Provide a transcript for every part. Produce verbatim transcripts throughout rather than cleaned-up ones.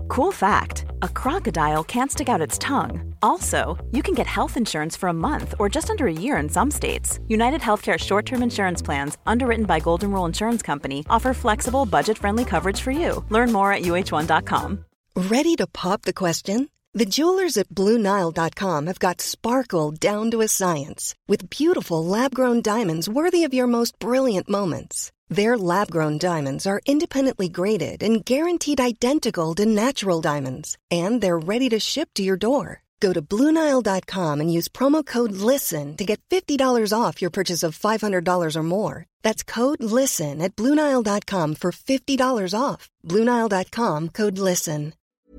Cool fact, a crocodile can't stick out its tongue. Also, you can get health insurance for a month or just under a year in some states. United Healthcare short-term insurance plans, underwritten by Golden Rule Insurance Company, offer flexible, budget-friendly coverage for you. Learn more at U H one dot com. Ready to pop the question? The jewelers at Blue Nile dot com have got sparkle down to a science with beautiful lab-grown diamonds worthy of your most brilliant moments. Their lab-grown diamonds are independently graded and guaranteed identical to natural diamonds, and they're ready to ship to your door. Go to Blue Nile dot com and use promo code LISTEN to get fifty dollars off your purchase of five hundred dollars or more. That's code LISTEN at Blue Nile dot com for fifty dollars off. Blue Nile dot com, code LISTEN.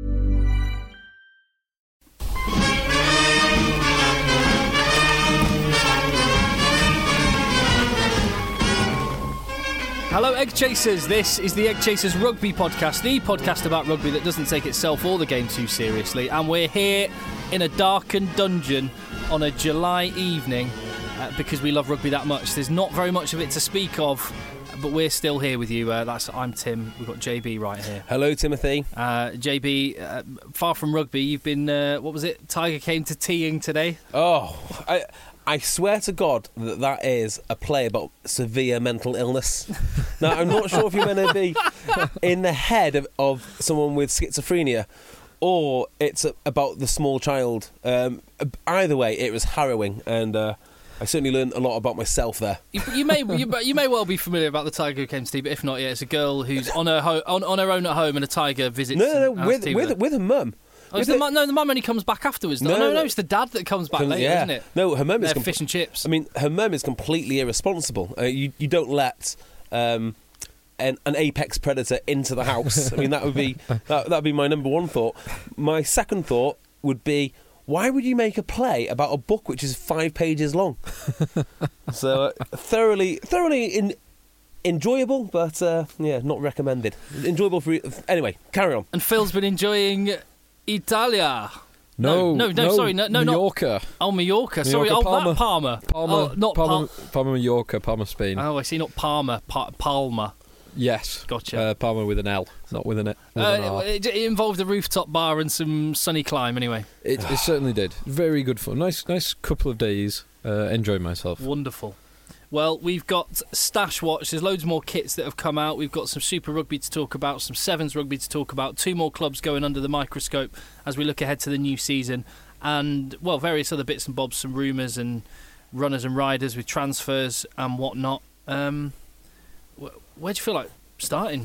Hello, Egg Chasers. This is the Egg Chasers Rugby Podcast, the podcast about rugby that doesn't take itself or the game too seriously. And we're here in a darkened dungeon on a July evening uh, because we love rugby that much. There's not very much of it to speak of, but we're still here with you. Uh, that's I'm Tim. We've got J B right here. Hello, Timothy. Uh, J B, uh, far from rugby, you've been, uh, what was it? Tiger came to teeing today. Oh, I... I swear to God that that is a play about severe mental illness. Now, I'm not sure if you're going to be in the head of, of someone with schizophrenia or it's a, about the small child. Um, either way, it was harrowing, and uh, I certainly learned a lot about myself there. You, you may you, you may well be familiar about the tiger who came to tea, but if not, yeah, it's a girl who's on her ho- on, on her own at home, and a tiger visits. No, no, no, with with, with, her. with her mum. Oh, it's the, the, no, the mum only comes back afterwards. Though. No, No, no, no, no, it's the dad that comes back Com- later, yeah. isn't it? No, her mum is They're com- fish and chips. I mean, her mum is completely irresponsible. Uh, you you don't let um, an, an apex predator into the house. I mean, that would be that that would be my number one thought. My second thought would be, why would you make a play about a book which is five pages long? so uh, thoroughly thoroughly in. Enjoyable, but uh, yeah, not recommended. Enjoyable for anyway. Carry on. And Phil's been enjoying Italia. No, no, no, no sorry, no, no, Mallorca. Not, oh, Mallorca. Mallorca, sorry, oh, Palma. that Palma. Palma, oh, not Palma, Pal- Palma, Mallorca, Palma, Spain. Oh, I see, not Palma, pa- Palma. Yes, gotcha. Uh, Palma with an L, not with an, with uh, an R. It, it involved a rooftop bar and some sunny climb, anyway. It, it certainly did. Very good fun. Nice, nice couple of days. Uh, enjoyed myself. Wonderful. Well, we've got Stash Watch. There's loads more kits that have come out. We've got some Super Rugby to talk about, some Sevens Rugby to talk about, two more clubs going under the microscope as we look ahead to the new season, and, well, various other bits and bobs, some rumours and runners and riders with transfers and whatnot. Um, wh- where do you feel like starting?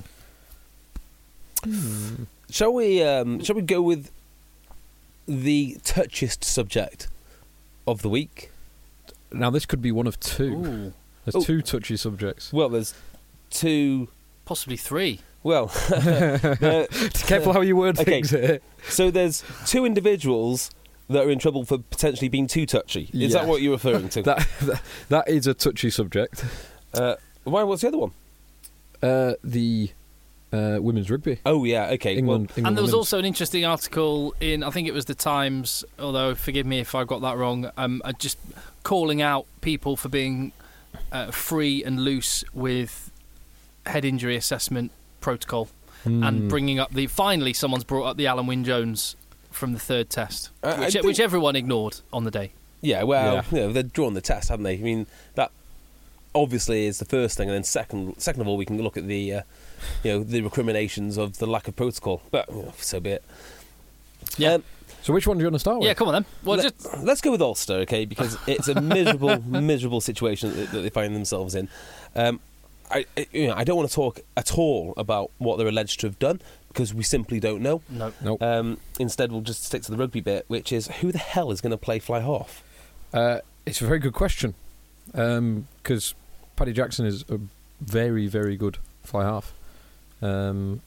Hmm. Shall we? Um, shall we go with the touchiest subject of the week? Now, this could be one of two. Ooh. There's oh. two touchy subjects. Well, there's two... Possibly three. Well... uh, Careful how you word okay. things here. So there's two individuals that are in trouble for potentially being too touchy. Is yeah. that what you're referring to? that, that That is a touchy subject. Uh, why? What's the other one? Uh, the uh, women's rugby. Oh, yeah, okay. England, well, England and there was women's. also an interesting article in, I think it was the Times, although forgive me if I got that wrong, um, uh, just calling out people for being uh, free and loose with head injury assessment protocol mm. and bringing up the... Finally, someone's brought up the Alan Wynne-Jones from the third test, Uh, which, think- which everyone ignored on the day. Yeah, well, Yeah. you know, they've drawn the test, haven't they? I mean, that obviously is the first thing, and then second, second of all, we can look at the, uh, you know, the recriminations of the lack of protocol. But you know, so be it. Yeah. Um, So which one do you want to start with? Yeah, come on then. Well, Let, just let's go with Ulster, okay? Because it's a miserable, miserable situation that, that they find themselves in. Um, I, I- you know, I don't want to talk at all about what they're alleged to have done because we simply don't know. no. Nope. Um, instead, we'll just stick to the rugby bit, which is who the hell is going to play fly half? Uh, it's a very good question because Paddy Jackson is a very, very good fly half. Um,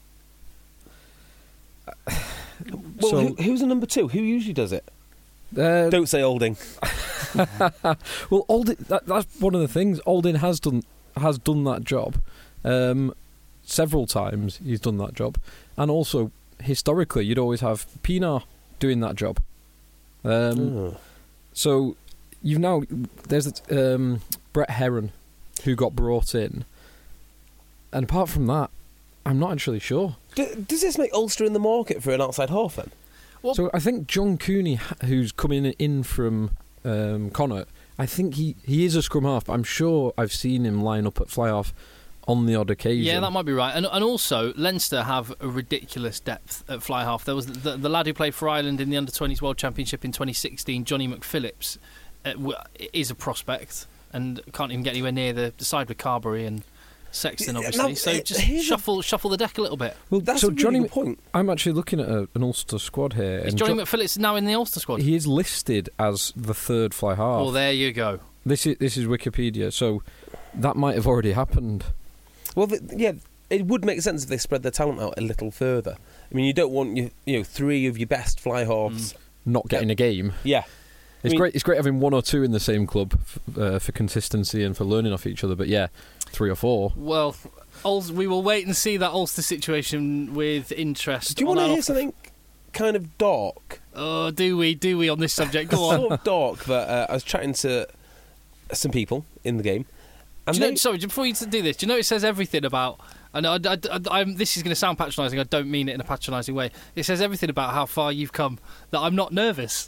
Well, so, who, who's the number two? Who usually does it? uh, Don't say Olding. well, Aldin, that, that's one of the things. Aldin has done has done that job um, several times. He's done that job, and also historically, you'd always have Pienaar doing that job. Um, Oh. So you've now there's um, Brett Heron who got brought in, and apart from that, I'm not actually sure. Do, does this make Ulster in the market for an outside half then? Well, So I think John Cooney, who's coming in from um, Connacht, I think he, he is a scrum half, but I'm sure I've seen him line up at fly half on the odd occasion. yeah, that might be right. And and also, Leinster have a ridiculous depth at fly half. There was the, the lad who played for Ireland in the under twenties World Championship in twenty sixteen, Johnny McPhillips, uh, w- is a prospect and can't even get anywhere near the, the side with Carberry and Sexton, Yeah, obviously. now, so uh, just here's a- shuffle shuffle the deck a little bit. Well, That's so a really Johnny, good point. I'm actually looking at a, an Ulster squad here. Is and Johnny Jo- McPhillips now in the Ulster squad? He is listed as the third fly half. Well, there you go. This is this is Wikipedia, so that might have already happened. Well, the, yeah, it would make sense if they spread their talent out a little further. I mean, you don't want you, you know three of your best fly halves. Not getting Yeah. a game. Yeah, It's mean- great. It's great having one or two in the same club f- uh, for consistency and for learning off each other. But yeah, three or four. Well, Ul- we will wait and see that Ulster situation with interest. Do you on want to and hear off the- something kind of dark? Oh, do we? Do we on this subject? Go on. Sort of dark, but uh, I was chatting to some people in the game, and Do you know, they, sorry, before you do this, do you know it says everything about? I know. I, I, I, I'm, this is going to sound patronising. I don't mean it in a patronising way. It says everything about how far you've come. That I'm not nervous.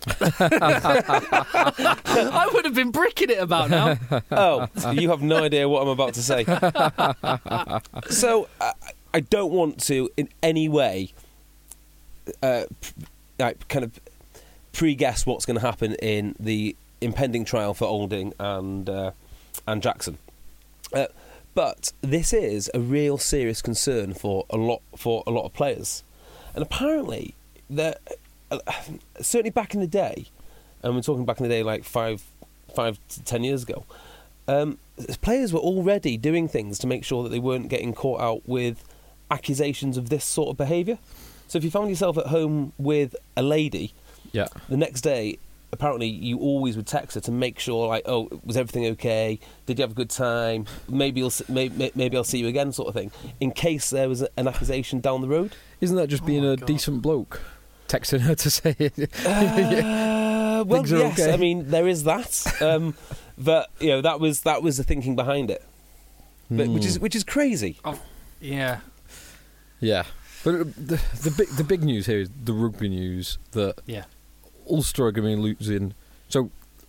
I would have been bricking it about now. oh, you have no idea what I'm about to say. So uh, I don't want to in any way, uh, p- like kind of pre-guess what's going to happen in the impending trial for Olding and uh, and Jackson. Uh, but this is a real serious concern for a lot for a lot of players, and apparently, there uh, certainly back in the day, and we're talking back in the day like five five to ten years ago, um, players were already doing things to make sure that they weren't getting caught out with accusations of this sort of behaviour. So if you found yourself at home with a lady, Yeah. the next day, apparently you always would text her to make sure, like, oh, was everything okay? Did you have a good time? Maybe you'll s- maybe, maybe I'll see you again, sort of thing, in case there was a, an accusation down the road. Isn't that just being Oh, a God. decent bloke? Texting her to say Uh, well, Things are yes, okay. I mean there is that, um, but you know that was that was the thinking behind it, but, which is which is crazy. Yeah. Yeah. But uh, the the big the big news here is the rugby news that Yeah. Ulster are going to be losing. So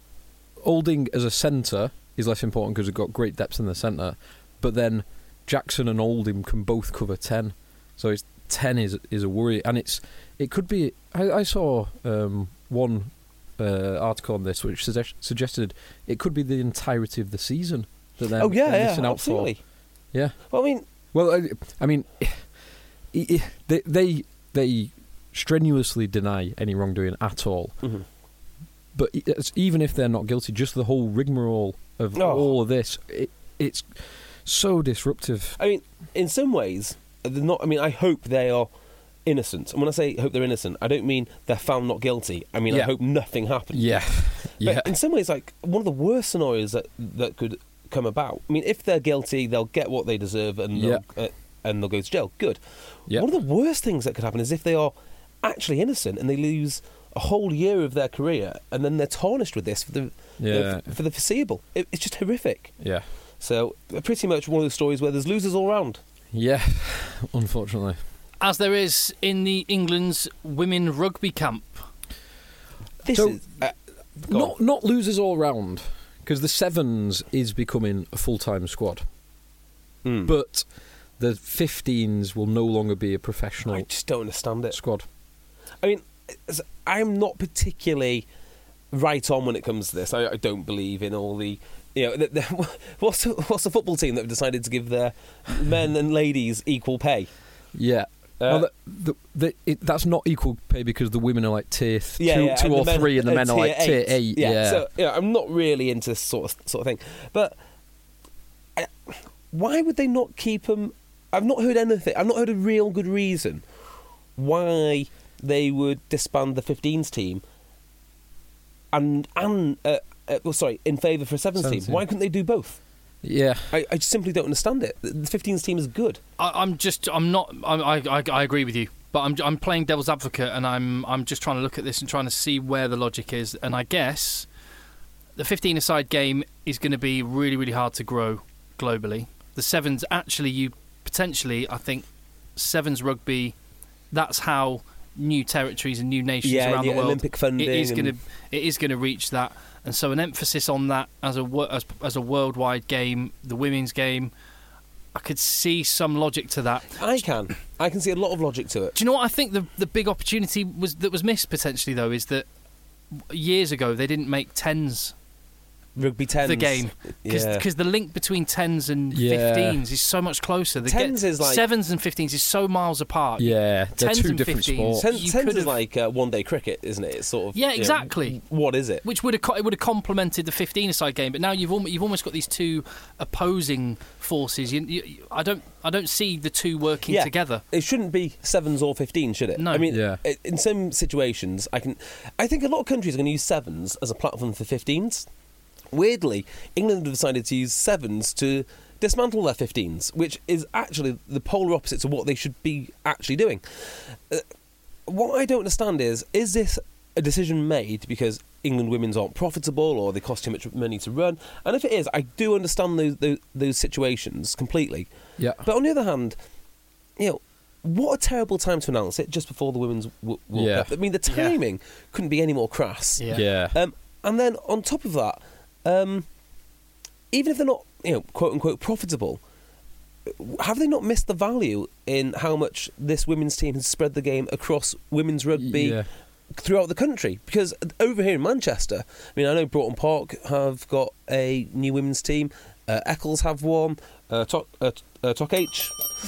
Olding as a centre is less important because they've got great depth in the centre, but then Jackson and Oldham can both cover ten, so it's ten is is a worry, and it's it could be. I, I saw um, one uh, article on this which suggest, suggested it could be the entirety of the season that they're, oh yeah, they're yeah, missing out absolutely. for. Yeah. Well, I mean, Well, I, I mean, i- i- they they they strenuously deny any wrongdoing at all. mhm. But i- it's- even if they're not guilty, just the whole rigmarole of Oh. all of this, it, it's so disruptive. I mean, in some ways, they're not. I mean, I hope they are innocent. And when I say hope they're innocent, I don't mean they're found not guilty. I mean, I Yeah. hope nothing happened. Yeah, yeah, But in some ways, like one of the worst scenarios that that could come about. I mean, if they're guilty, they'll get what they deserve, and Yeah. they'll, uh, and they'll go to jail. Good. yeah. One of the worst things that could happen is if they are actually innocent and they lose a whole year of their career, and then they're tarnished with this for the Yeah. for, for the foreseeable. It, it's just horrific. Yeah, So, uh, pretty much one of those stories where there's losers all round. yeah. Unfortunately, As there is in the England's women rugby camp. This So, is uh, go on. not not losers all round because the sevens is becoming a full time squad, Mm. but the fifteens will no longer be a professional I just don't understand it. squad. I mean, it's- I'm not particularly right on when it comes to this. I, I don't believe in all the, you know, the, the, what's the, what's the football team that have decided to give their men and ladies equal pay? Yeah. Uh, well, the, the, the, it, that's not equal pay because the women are like tier th- yeah, two, yeah, two and or the men- three, and the uh, men are like tier eight. Yeah, Yeah, so yeah, I'm not really into this sort of sort of thing. But I, why would they not keep them? I've not heard anything. I've not heard a real good reason why they would disband the fifteens team and and uh, uh, well, sorry, in favour for a sevens team. Sevens, Why yeah. couldn't they do both? yeah. I, I just simply don't understand it. The the fifteens team is good. I, I'm just. I'm not. I, I. I I agree with you, but I'm. I'm playing devil's advocate, and I'm. I'm just trying to look at this and trying to see where the logic is. And I guess the fifteen-a-side game is going to be really, really hard to grow globally. The sevens, actually, you potentially, I think, sevens rugby, that's how new territories and new nations yeah, around the, the world. Olympic funding. It is and- going to it is going to reach that, and so an emphasis on that as a wo- as, as a worldwide game, the women's game. I could see some logic to that. I can. I can see a lot of logic to it. Do you know what I think the the big opportunity was that was missed potentially though is that years ago they didn't make tens Rugby tens. the game because Yeah. the link between tens and Yeah. fifteens is so much closer. The Tens get, is like- sevens and fifteens is so miles apart. Yeah, they're Tens two and different fifteens. sports. Ten, you tens is could've- like uh, one day cricket, isn't it? It's sort of Yeah, you know, exactly. what is it? Which would have co- it would have complemented the fifteen-a-side game, but now you've almost, you've almost got these two opposing forces. You, you, I don't I don't see the two working Yeah. together. It shouldn't be sevens or fifteen, should it? No. I mean, Yeah. i- in some situations, I can. I think a lot of countries are going to use sevens as a platform for fifteens. Weirdly, England have decided to use sevens to dismantle their fifteens, which is actually the polar opposite to what they should be actually doing. Uh, what I don't understand is, is this a decision made because England women's aren't profitable or they cost too much money to run? And if it is, I do understand those those, those situations completely. Yeah. But on the other hand, you know, what a terrible time to announce it just before the Women's w- World Yeah. Cup. I mean, the Yeah. timing couldn't be any more crass. Yeah. Yeah. Um, and then on top of that, um, even if they're not, you know, quote unquote profitable, have they not missed the value in how much this women's team has spread the game across women's rugby Yeah. throughout the country? Because over here in Manchester, I mean, I know Broughton Park have got a new women's team. Uh, Eccles have one. Uh, Tok uh, uh, Tok H,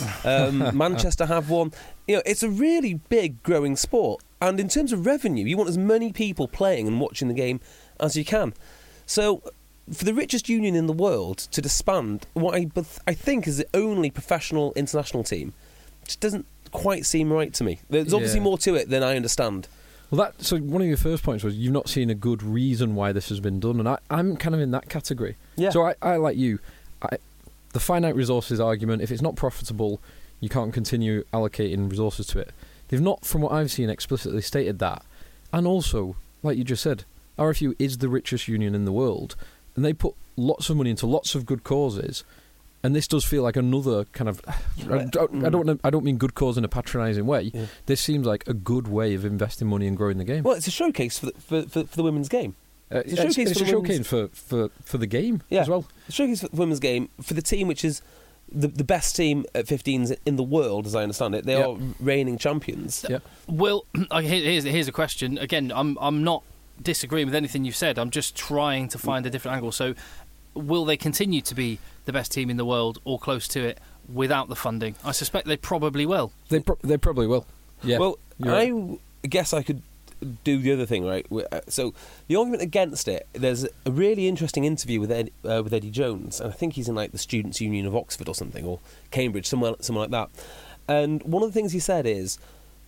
um, Manchester have one. You know, it's a really big, growing sport. And in terms of revenue, you want as many people playing and watching the game as you can. So, for the richest union in the world to disband what I, but I think is the only professional international team, just doesn't quite seem right to me. There's obviously Yeah. more to it than I understand. Well, that so one of your first points was you've not seen a good reason why this has been done, and I, I'm kind of in that category. Yeah. So I, I like you, I, the finite resources argument. If it's not profitable, you can't continue allocating resources to it. They've not, from what I've seen, explicitly stated that. And also, like you just said, R F U is the richest union in the world, and they put lots of money into lots of good causes. And this does feel like another kind of. I don't. I don't, I don't mean good cause in a patronising way. Yeah. This seems like a good way of investing money and growing the game. Well, it's a showcase for the, for, for, for the women's game. Uh, it's it's a showcase it's for a the showcase for, for, for the game Yeah. as well. It's a showcase for the women's game for the team which is the the best team at fifteens in the world, as I understand it. They Yeah. are reigning champions. Yeah. Well, okay, here- here's here's a question. Again, I'm I'm not disagreeing with anything you've said. I'm just trying to find a different angle. So, will they continue to be the best team in the world or close to it without the funding? I suspect they probably will. They pro- they probably will. Yeah. Well, you're I right. w- guess I could do the other thing, right? Wh- uh, So the argument against it, there's a really interesting interview with Ed, uh, with Eddie Jones, and I think he's in like the Students' Union of Oxford or something, or Cambridge, somewhere somewhere like that. And one of the things he said is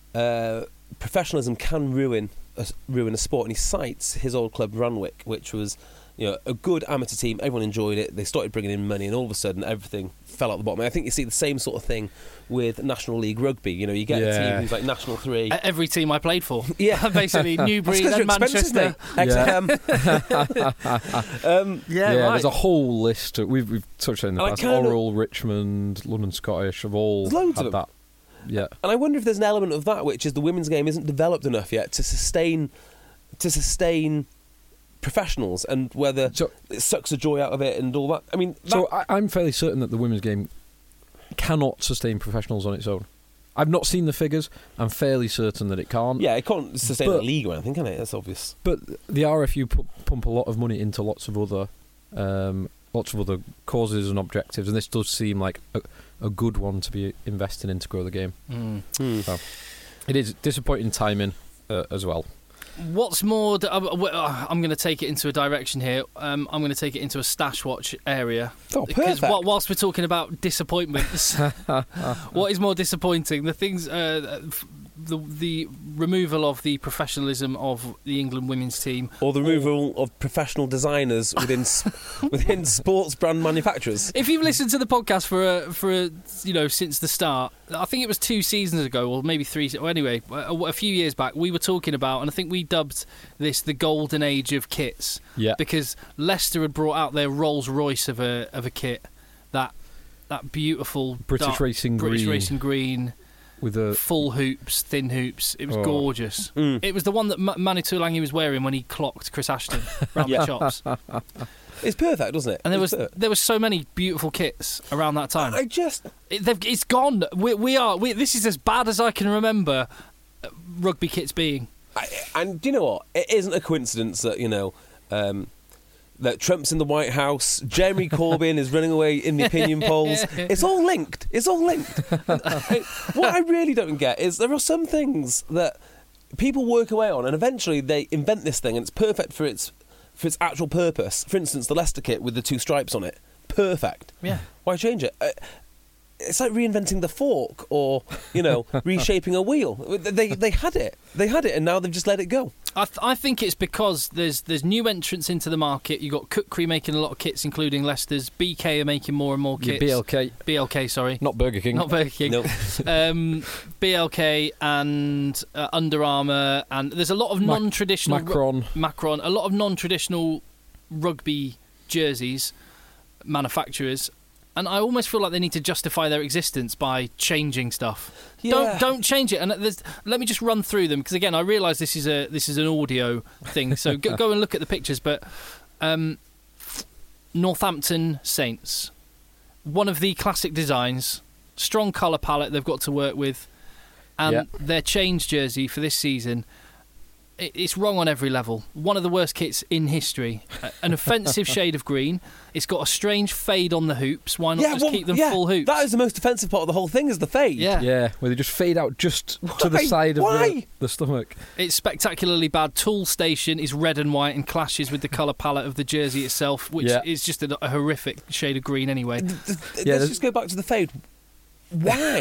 uh, professionalism can ruin a, ruin a sport, and he cites his old club Ranwick, which was, you know, a good amateur team. Everyone enjoyed it. They started bringing in money, and all of a sudden, everything fell out the bottom. And I think you see the same sort of thing with National League Rugby. You know, you get a Yeah. team who's like National Three. E- Every team I played for. Yeah. Basically, Newbury That's 'cause and you're expensive, Manchester. mate. X M. um, Yeah, yeah, right. there's a whole list. Of, we've we've touched on it in the And I past. kinda- Oral, Richmond, London Scottish have all There's loads had of them. that. Yeah. and I wonder if there's an element of that, which is the women's game isn't developed enough yet to sustain to sustain professionals, and whether So it sucks the joy out of it and all that. I mean, that, so I, I'm fairly certain that the women's game cannot sustain professionals on its own. I've not seen the figures. I'm fairly certain that it can't. yeah, it can't sustain But- a league or anything, can it? That's obvious. But the R F U pu- pump a lot of money into lots of other, um, lots of other causes and objectives, and this does seem like a, a good one to be investing in to grow the game. Mm. Hmm. It is disappointing timing uh, as well. What's more, d- uh, w- uh, I'm going to take it into a direction here. Um, I'm going to take it into a stash watch area. Oh, Because perfect. wh- whilst we're talking about disappointments, what is more disappointing? The things, uh, f- the the removal of the professionalism of the England women's team. Or the removal of professional designers within s- within sports brand manufacturers. If you've listened to the podcast for a, for a, you know since the start, I think it was two seasons ago, or maybe three. Or anyway, a, a few years back, we were talking about, and I think we dubbed this the golden age of kits. Yeah. Because Leicester had brought out their Rolls Royce of a of a kit, that that beautiful British dark- Racing British Green. Racing Green. with a full hoops, thin hoops. It was Oh. gorgeous. Mm. It was the one that M- Manu Tuilagi was wearing when he clocked Chris Ashton round Yeah. the chops. It's perfect, doesn't it? And there It's was perfect. there was so many beautiful kits around that time. I just It, they've, it's gone. We, we are. We, this is as bad as I can remember uh, rugby kits being. I, and do you know what? It isn't a coincidence that you know um, that Trump's in the White House, Jeremy Corbyn is running away in the opinion polls. It's all linked. It's all linked. I- what I really don't get is there are some things that people work away on, and eventually they invent this thing, and it's perfect for its for its actual purpose. For instance, the Leicester kit with the two stripes on it, perfect. Yeah. Why change it? Uh, It's like reinventing the fork, or you know, reshaping a wheel. They they had it, they had it, and now they've just let it go. I, th- I think it's because there's there's new entrants into the market. You've got Kukri making a lot of kits, including Leicester's. B K are making more and more your kits. B L K, B L K, sorry. not Burger King. Not Burger King. No, um, B L K and uh, Under Armour, and there's a lot of Mac- non-traditional... ru- Macron. Macron. A lot of non-traditional rugby jerseys manufacturers. And I almost feel like they need to justify their existence by changing stuff. Yeah. Don't don't change it. And there's, let me just run through them because again, I realise this is a this is an audio thing. So go, go and look at the pictures. But um, Northampton Saints, one of the classic designs, strong colour palette they've got to work with, and Yeah. their change jersey for this season. it- It's wrong on every level. One of the worst kits in history. A- An offensive shade of green. It's got a strange fade on the hoops. Why not yeah, just well, keep them yeah, full hoops? That is the most offensive part of the whole thing, is the fade. Yeah. Yeah, where they just fade out just to the Why? side of Why? the, the stomach. It's spectacularly bad. Tool Station is red and white and clashes with the colour palette of the jersey itself, which Yeah. is just a, a horrific shade of green anyway. Th- th- Yeah, Let's there's- just go back to the fade. Why?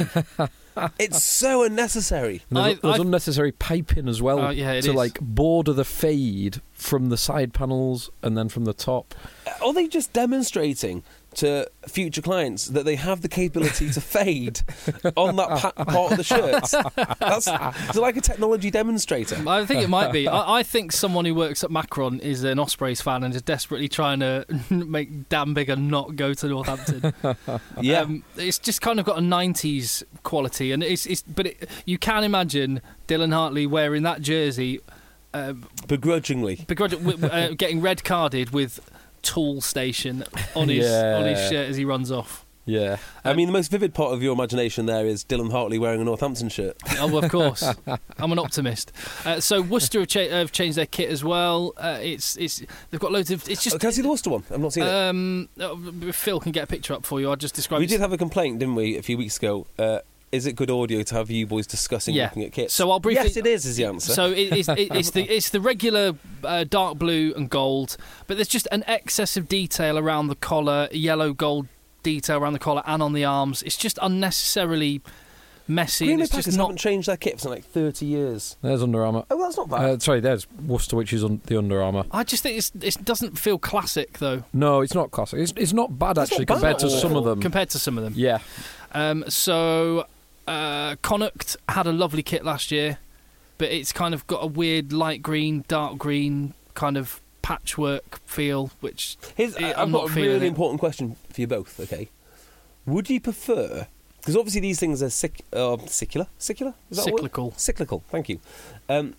It's so unnecessary. And there's, I- there's I- unnecessary piping as well Oh, yeah, it to is. like border the fade from the side panels and then from the top. Are they just demonstrating to future clients that they have the capability to fade on that pa- part of the shirts? That's it's like a technology demonstrator. I think it might be. I, I think someone who works at Macron is an Ospreys fan and is desperately trying to make Dan Bigger not go to Northampton. Yeah. Um, it's just kind of got a nineties quality, and it's, it's but it, you can imagine Dylan Hartley wearing that jersey, uh, Begrudgingly. begrudge, w- uh, getting red carded with Tool Station on his Yeah. on his shirt as he runs off. Yeah. I mean, the most vivid part of your imagination there is Dylan Hartley wearing a Northampton shirt. Oh, well, of course. I'm an optimist. Uh, so Worcester have, cha- have changed their kit as well. Uh, it's it's they've got loads of. It's Oh, just. can I see the Worcester one? I've not seen it. Um, uh, Phil can get a picture up for you. I'll just describe. We it. did have a complaint, didn't we, a few weeks ago? Uh, is it good audio to have you boys discussing Yeah. looking at kits? So I'll briefly- Yes, it is. Is the answer? So it, it's, it, it's the it's the regular uh, dark blue and gold, but there's just an excess of detail around the collar, yellow gold detail around the collar and on the arms. It's just unnecessarily messy. Green and Bay it's just Packers not. haven't changed their kit for like thirty years. There's Under Armour. Oh, that's not bad. Uh, sorry, there's Worcester, which is on the Under Armour. I just think it's, it doesn't feel classic though. No, it's not classic. It's, it's not bad It's not actually bad compared at to all. some of them. Compared to some of them. Yeah. Um, so uh, Connacht had a lovely kit last year, but it's kind of got a weird light green, dark green kind of patchwork feel, which Here's, I- I've I'm got not a feeling really it. important question for you both. Okay, would you prefer? Because obviously these things are sic, uh, secular, secular, is that a word? cyclical. Cyclical. Thank you. Um,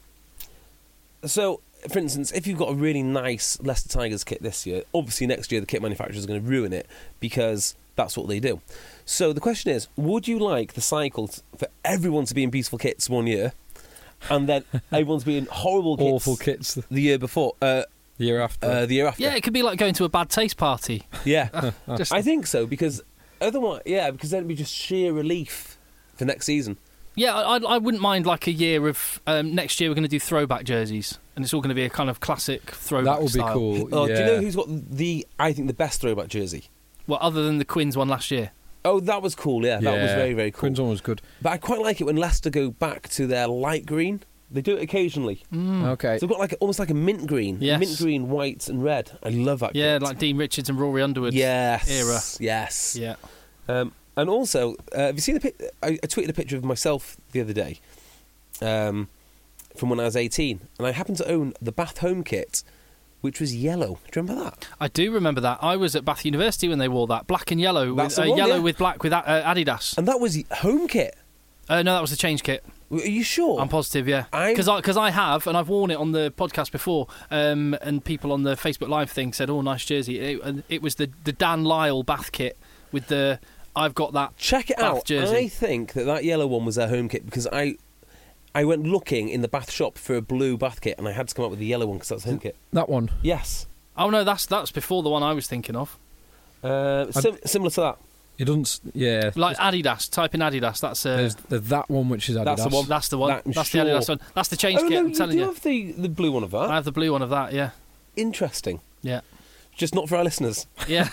so, for instance, if you've got a really nice Leicester Tigers kit this year, obviously next year the kit manufacturers are going to ruin it because that's what they do. So the question is, would you like the cycle t- for everyone to be in beautiful kits one year, and then everyone to be in horrible kits Awful kits the the year before, uh, year after. uh, the year after? Yeah, it could be like going to a bad taste party. Yeah. Just, I think so, because otherwise, yeah, because then it'd be just sheer relief for next season. yeah, I, I I wouldn't mind like a year of um, next year we're going to do throwback jerseys, and it's all going to be a kind of classic throwback. that would be style. cool. Oh, yeah. do you know who's got the, I think, the best throwback jersey? Well, other than the Quins one last year. Oh, that was cool, yeah. That was Yeah. very, very cool. Queen's one was good. But I quite like it when Leicester go back to their light green. They do it occasionally. Okay. So they've got like almost like a mint green. Yes. Mint green, white and red. I love that Yeah, kit. like Dean Richards and Rory Underwood yes, era. Yes. Yeah. Um, and also, uh, have you seen the pic? I, I tweeted a picture of myself the other day um, from when I was eighteen. And I happened to own the Bath home kit, which was yellow. Do you remember that? I do remember that. I was at Bath University when they wore that black and yellow, That's with, the uh, one, yellow yeah. with black with uh, Adidas. And that was home kit. Uh, no, that was the change kit. Are you sure? I'm positive, yeah. I'm- Because I, 'cause I have, and I've worn it on the podcast before, um, and people on the Facebook Live thing said, oh, nice jersey. It, and it was the, the Dan Lyle Bath kit with the, I've got that Check it Bath out. jersey. I think that that yellow one was their home kit because I I went looking in the Bath shop for a blue Bath kit and I had to come up with the yellow one because that's home kit. That one. Yes. Oh, no, that's that's before the one I was thinking of. Uh, sim- similar to that. It doesn't. s- Yeah. Like Adidas, type in Adidas, that's uh, There's, there's that one which is Adidas. That's the one. that's the one. That, I'm that's sure. the Adidas one. That's the change Oh, kit, no, I'm you telling do you. have the, the blue one of that. I have the blue one of that, yeah. Interesting. Yeah. Just not for our listeners. Yeah.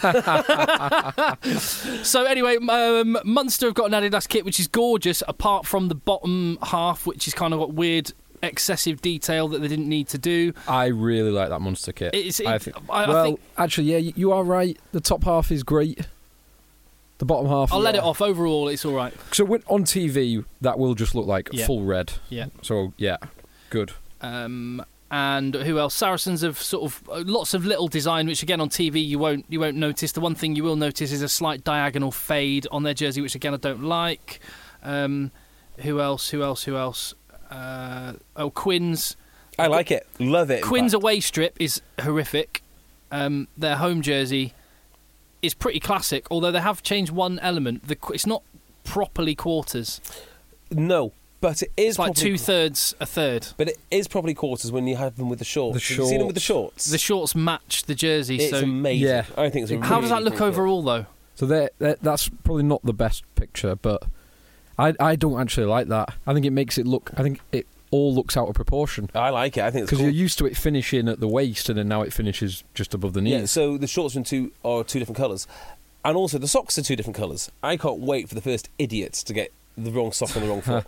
So anyway, um, Munster have got an Adidas kit which is gorgeous, apart from the bottom half, which is kind of got weird, excessive detail that they didn't need to do. I really like that Munster kit. It's, it, I I, think. I well, think actually, yeah, you- you are right. The top half is great. The bottom half. I'll let yeah. it off. Overall, it's all right. So with, on T V, that will just look like Yeah. full red. Yeah. So yeah, good. Um, and who else? Saracens have sort of uh, lots of little design, which again on T V you won't you won't notice. The one thing you will notice is a slight diagonal fade on their jersey, which again I don't like. Um, who else? Who else? Who else? Uh, oh, Quinn's. I like it. Love it. in Quinn's fact. away strip is horrific. Um, their home jersey is pretty classic, although they have changed one element. The qu- it's not properly quarters. No, but it is It's like properly- two thirds, a third. But it is probably quarters when you have them with the shorts. The Have you seen them with the shorts? The shorts match the jersey. It's so amazing. Yeah. I think it's a how really does that look cool kit. overall, though? So they're, they're, that's probably not the best picture, but I I don't actually like that. I think it makes it look. I think it all looks out of proportion I like it. I think it's because cool. you're used to it finishing at the waist, and then now it finishes just above the knees. Yeah, so the shorts are, in two, are two different colours. And also the socks are two different colours. I can't wait for the first idiots to get the wrong sock on the wrong foot.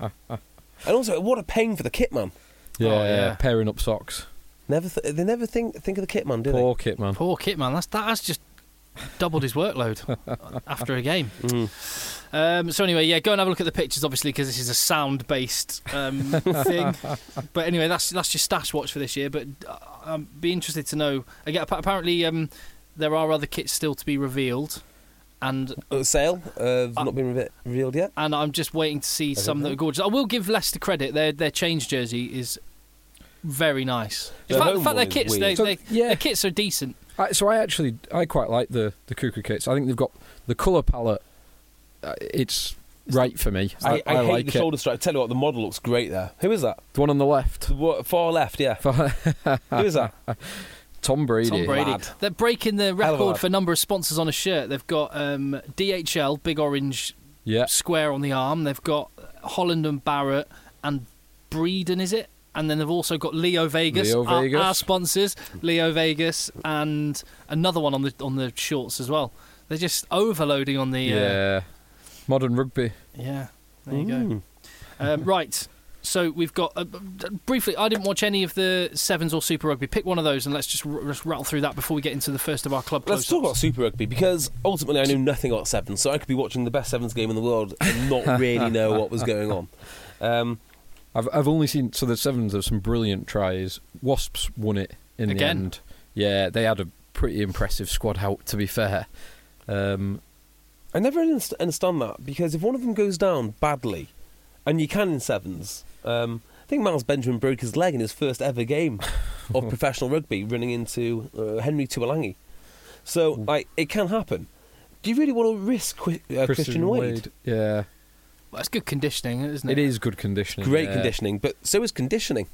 And also, what a pain for the kit man. yeah, Oh, yeah. pairing up socks. Never, th- they never think think of the kit man, do Poor kit man. Poor kit man. That's that has just doubled his workload after a game. they? Mm. Um, so anyway, yeah, go and have a look at the pictures, obviously, because this is a sound-based um, thing. But anyway, that's that's your stash watch for this year. But uh, I'd be interested to know. Again, appa- apparently, um, there are other kits still to be revealed, and Uh, sale uh, Uh, not been re- revealed yet. and I'm just waiting to see some that are gorgeous. I will give Leicester credit; their their change jersey is very nice. In Their fact, in home fact their one is kits, they, weird. So, they, yeah. their kits are decent. I, so I actually I quite like the the Cuckoo kits. I think they've got the colour palette. Uh, it's right for me. I, I, hate like the it. shoulder strap. I tell you what, the model looks great there. Who is that? The one on the left. The wa- far left, yeah. Who is that? Tom Brady. Tom Brady. Lad. They're breaking the Hell of a record lad. for number of sponsors on a shirt. They've got um, D H L, big orange Yeah. square on the arm. They've got Holland and Barrett and Breeden, is it? And then they've also got Leo Vegas, Leo our, Vegas. our sponsors, Leo Vegas, and another one on the on the shorts as well. They're just overloading on the. Yeah. Modern rugby. Uh, yeah. There you Mm. go. Um, right. So we've got uh, briefly. I didn't watch any of the sevens or Super Rugby. Pick one of those, and let's just, r- just rattle through that before we get into the first of our club. Let's talk about Super Rugby because ultimately I knew nothing about sevens, so I could be watching the best sevens game in the world and not really know what was going on. Um, I've I've only seen so the sevens have some brilliant tries. Wasps won it in the Again? end. Yeah, they had a pretty impressive squad out. To be fair, um, I never really underst- understand that because if one of them goes down badly, and you can in sevens, um, I think Miles Benjamin broke his leg in his first ever game of professional rugby, running into uh, Henry Tuolangi. So, like, it can happen. Do you really want to risk Qui- uh, Christian, Wade? Yeah, Well, it's good conditioning, isn't it? it is good conditioning. Great yeah. conditioning, but so is conditioning.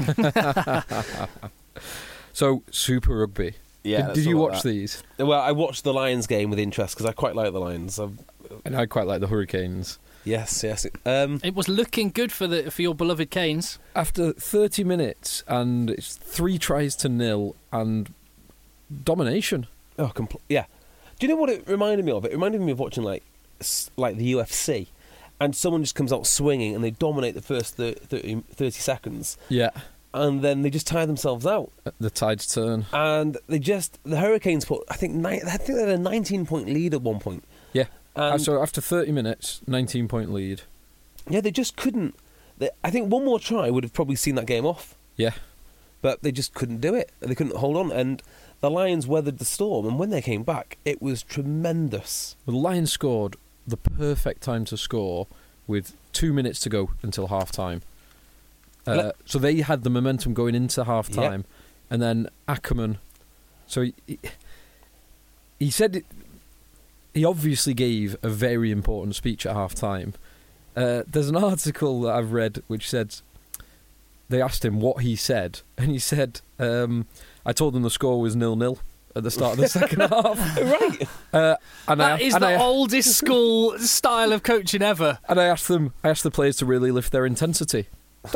So Super Rugby. Yeah, Did, let's did talk you about watch that. these? Well, I watched the Lions game with interest because I quite like the Lions. I've, And I quite like the Hurricanes. yes, yes. Um, It was looking good for the for your beloved Canes. After thirty minutes, and it's three tries to nil, and domination. oh, compl- yeah. Do you know what it reminded me of? It reminded me of watching like s- like the U F C, and someone just comes out swinging and they dominate the first thir- thirty, thirty seconds, Yeah, and then they just tire themselves out. the tides turn. And they just the Hurricanes put I think ni- I think they had a nineteen point lead at one point. Yeah. And so after thirty minutes, nineteen point lead. yeah, they just couldn't. They, I think one more try would have probably seen that game off. Yeah. But they just couldn't do it. They couldn't hold on. And the Lions weathered the storm. And when they came back, it was tremendous. The Lions scored the perfect time to score with two minutes to go until half time. Uh, Let- so they had the momentum going into half time, Yep. and then Ackerman. So he, he, he said it, he obviously gave a very important speech at half time. Uh, there's an article that I've read which said they asked him what he said, and he said, um, "I told them the score was nil nil at the start of the second half." Right. Uh, and That I, is and the I, oldest school style of coaching ever. And I asked them, I asked the players to really lift their intensity.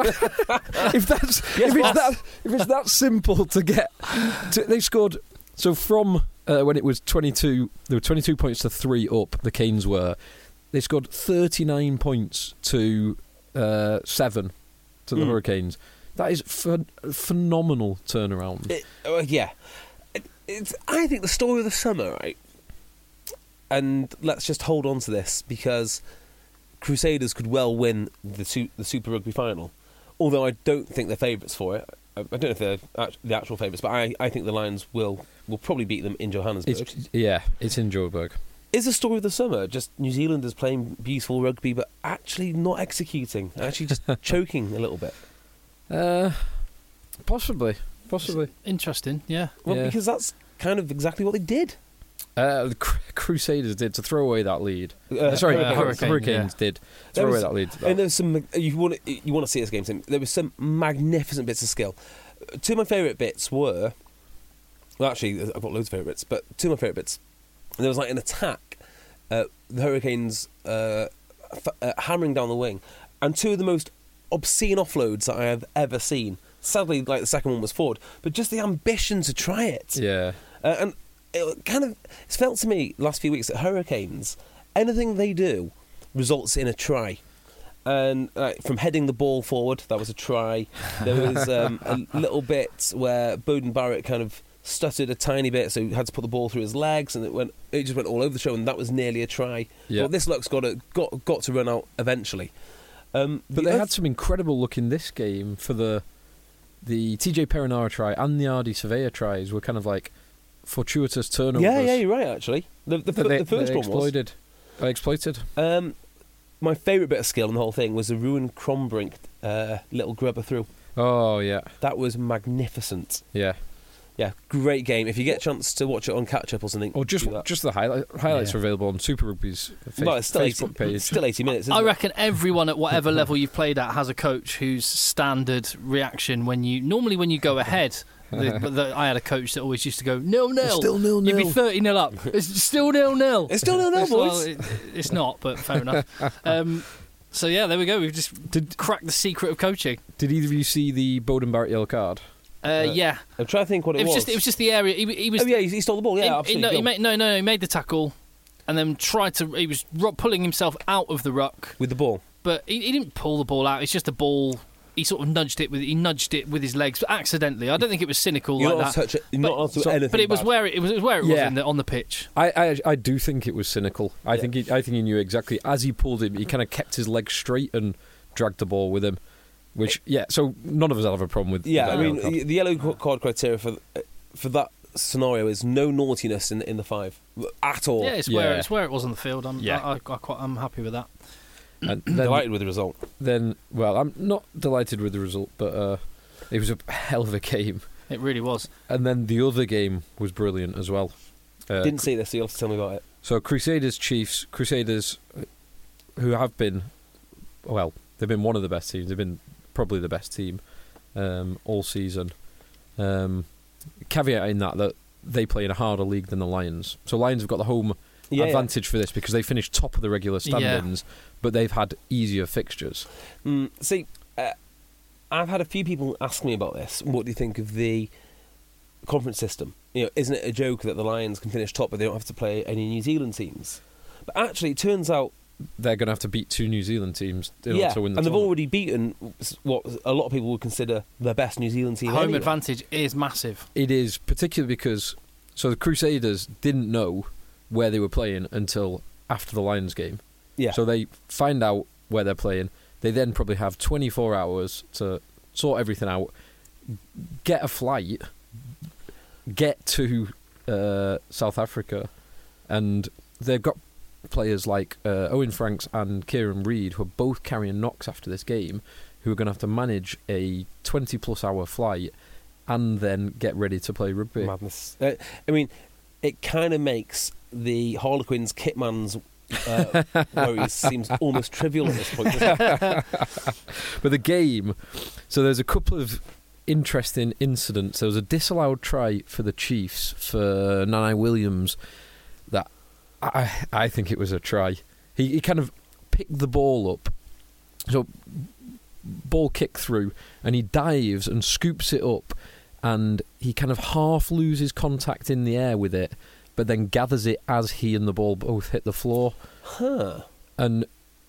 if that's Yes, if it's boss. that if it's that simple to get, to, they scored. So from uh, when it was twenty-two, there were twenty-two points to three up. The Canes were. They scored thirty-nine points to uh, seven to the Mm. Hurricanes. That is ph- phenomenal turnaround. It, uh, yeah. It, it's, I think the story of the summer, right? And let's just hold on to this because Crusaders could well win the su- the Super Rugby final. Although I don't think they're favourites for it. I, I don't know if they're act- the actual favourites, but I, I think the Lions will will probably beat them in Johannesburg. It's, yeah, it's in Joburg. Is the story of the summer just New Zealanders playing beautiful rugby but actually not executing, actually just choking a little bit? Uh, possibly, possibly. Interesting, yeah. Well, Yeah. because that's kind of exactly what they did. Uh, the Cru- Crusaders did to throw away that lead. Uh, Uh, sorry, Hurricane, the Hurricanes, Hurricane, did There throw away was- that lead. And there's some you want to, you want to see this game. Tim. There was some magnificent bits of skill. Two of my favourite bits were, well, actually, I've got loads of favourite bits, but two of my favourite bits. There was like an attack, uh, the Hurricanes uh, f- uh, hammering down the wing, and two of the most obscene offloads that I have ever seen. Sadly, like the second one was forward, but just the ambition to try it. Yeah, Uh, and it kind of it's felt to me the last few weeks that Hurricanes, anything they do results in a try. And uh, from heading the ball forward, that was a try. There was um, a little bit where Bowden Barrett kind of stuttered a tiny bit, so he had to put the ball through his legs, and it went. It just went all over the show, and that was nearly a try. Yeah. But this luck's got to, got got to run out eventually. Um, but the they oth- had some incredible luck in this game for the the T J Perinara try and the Ardi Surveyor tries were kind of like fortuitous turnovers. yeah, yeah, you're right. Actually, the the, that they, the first they one was. exploited. Uh, exploited. Um, my favourite bit of skill in the whole thing was the Ruin Crombrink uh, little grubber through. Oh yeah, That was magnificent. yeah. Yeah, great game. If you get a chance to watch it on catch up or something, Or just do that. just the highlight, highlights Yeah. are available on Super Rugby's fa- well, it's still Facebook eighty, page. still eighty minutes. Isn't I it? reckon everyone at whatever level you've played at has a coach whose standard reaction when you normally when you go ahead. the, but the, I had a coach that always used to go nil nil. Still nil You'd be nil. thirty nil up. It's still nil nil. It's still nil nil, Well, boys. it, it's not, but fair enough. Um, so yeah, there we go. We've just Did cracked the secret of coaching. Did either of you see the Bowden Barrett yellow card? Uh, yeah, I'm trying to think what it, it was just it was just the area. He, he was Oh yeah, he, he stole the ball. Yeah, he- he- absolutely. no, he Go. made, no, no, no, he made the tackle, and then tried to. He was ru- pulling himself out of the ruck, With the ball. but he, he didn't pull the ball out. It's just a ball. He sort of nudged it with he nudged it with his legs, but accidentally. I don't think it was cynical You're like not that. touch it. You're But- not allowed to do so- anything. But it was bad. where it, it was, it was where it was Yeah. in the, on the pitch. I, I I do think it was cynical. I Yeah. think he, I think he knew exactly as he pulled him. He kind of kept his legs straight and dragged the ball with him. Which yeah, so none of us have a problem with. Yeah, with I that mean, yellow card. the the yellow ca- card criteria for for that scenario is no naughtiness in in the five at all. Yeah, it's where Yeah. it's where it was on the field. I'm Yeah. I, I, I quite, I'm happy with that. And then, Delighted with the result. then well, I'm not delighted with the result, but uh, it was a hell of a game. It really was. And then the other game was brilliant as well. Uh, Didn't see this, so you'll have to tell me about it. So Crusaders Chiefs, Crusaders, uh, who have been, well, they've been one of the best teams. They've been probably the best team um, all season. Um, caveat in that that they play in a harder league than the Lions. So Lions have got the home Yeah, yeah. advantage for this because they finished top of the regular Yeah. standings, but they've had easier fixtures. Mm, see, uh, I've had a few people ask me about this. What do you think of the conference system? You know, isn't it a joke that the Lions can finish top, but they don't have to play any New Zealand teams? But actually, it turns out, They're going to have to beat two New Zealand teams in yeah, order to win the and they've tournament. already beaten what a lot of people would consider the best New Zealand team. Home anyway. advantage is massive. It is, particularly because so the Crusaders didn't know where they were playing until after the Lions game. Yeah. So they find out where they're playing. They then probably have twenty-four hours to sort everything out, get a flight, get to uh, South Africa, and they've got players like uh, Owen Franks and Kieran Reid, who are both carrying knocks after this game, who are going to have to manage a twenty-plus hour flight and then get ready to play rugby. Madness. Uh, I mean, it kind of makes the Harlequins kitman's uh, worries seems almost trivial at this point, doesn't it? But the game, so there's a couple of interesting incidents. There was a disallowed try for the Chiefs for Nanai Williams that I I think it was a try. He he kind of picked the ball up, so ball kick through, and he dives and scoops it up, and he kind of half loses contact in the air with it, but then gathers it as he and the ball both hit the floor. Huh. And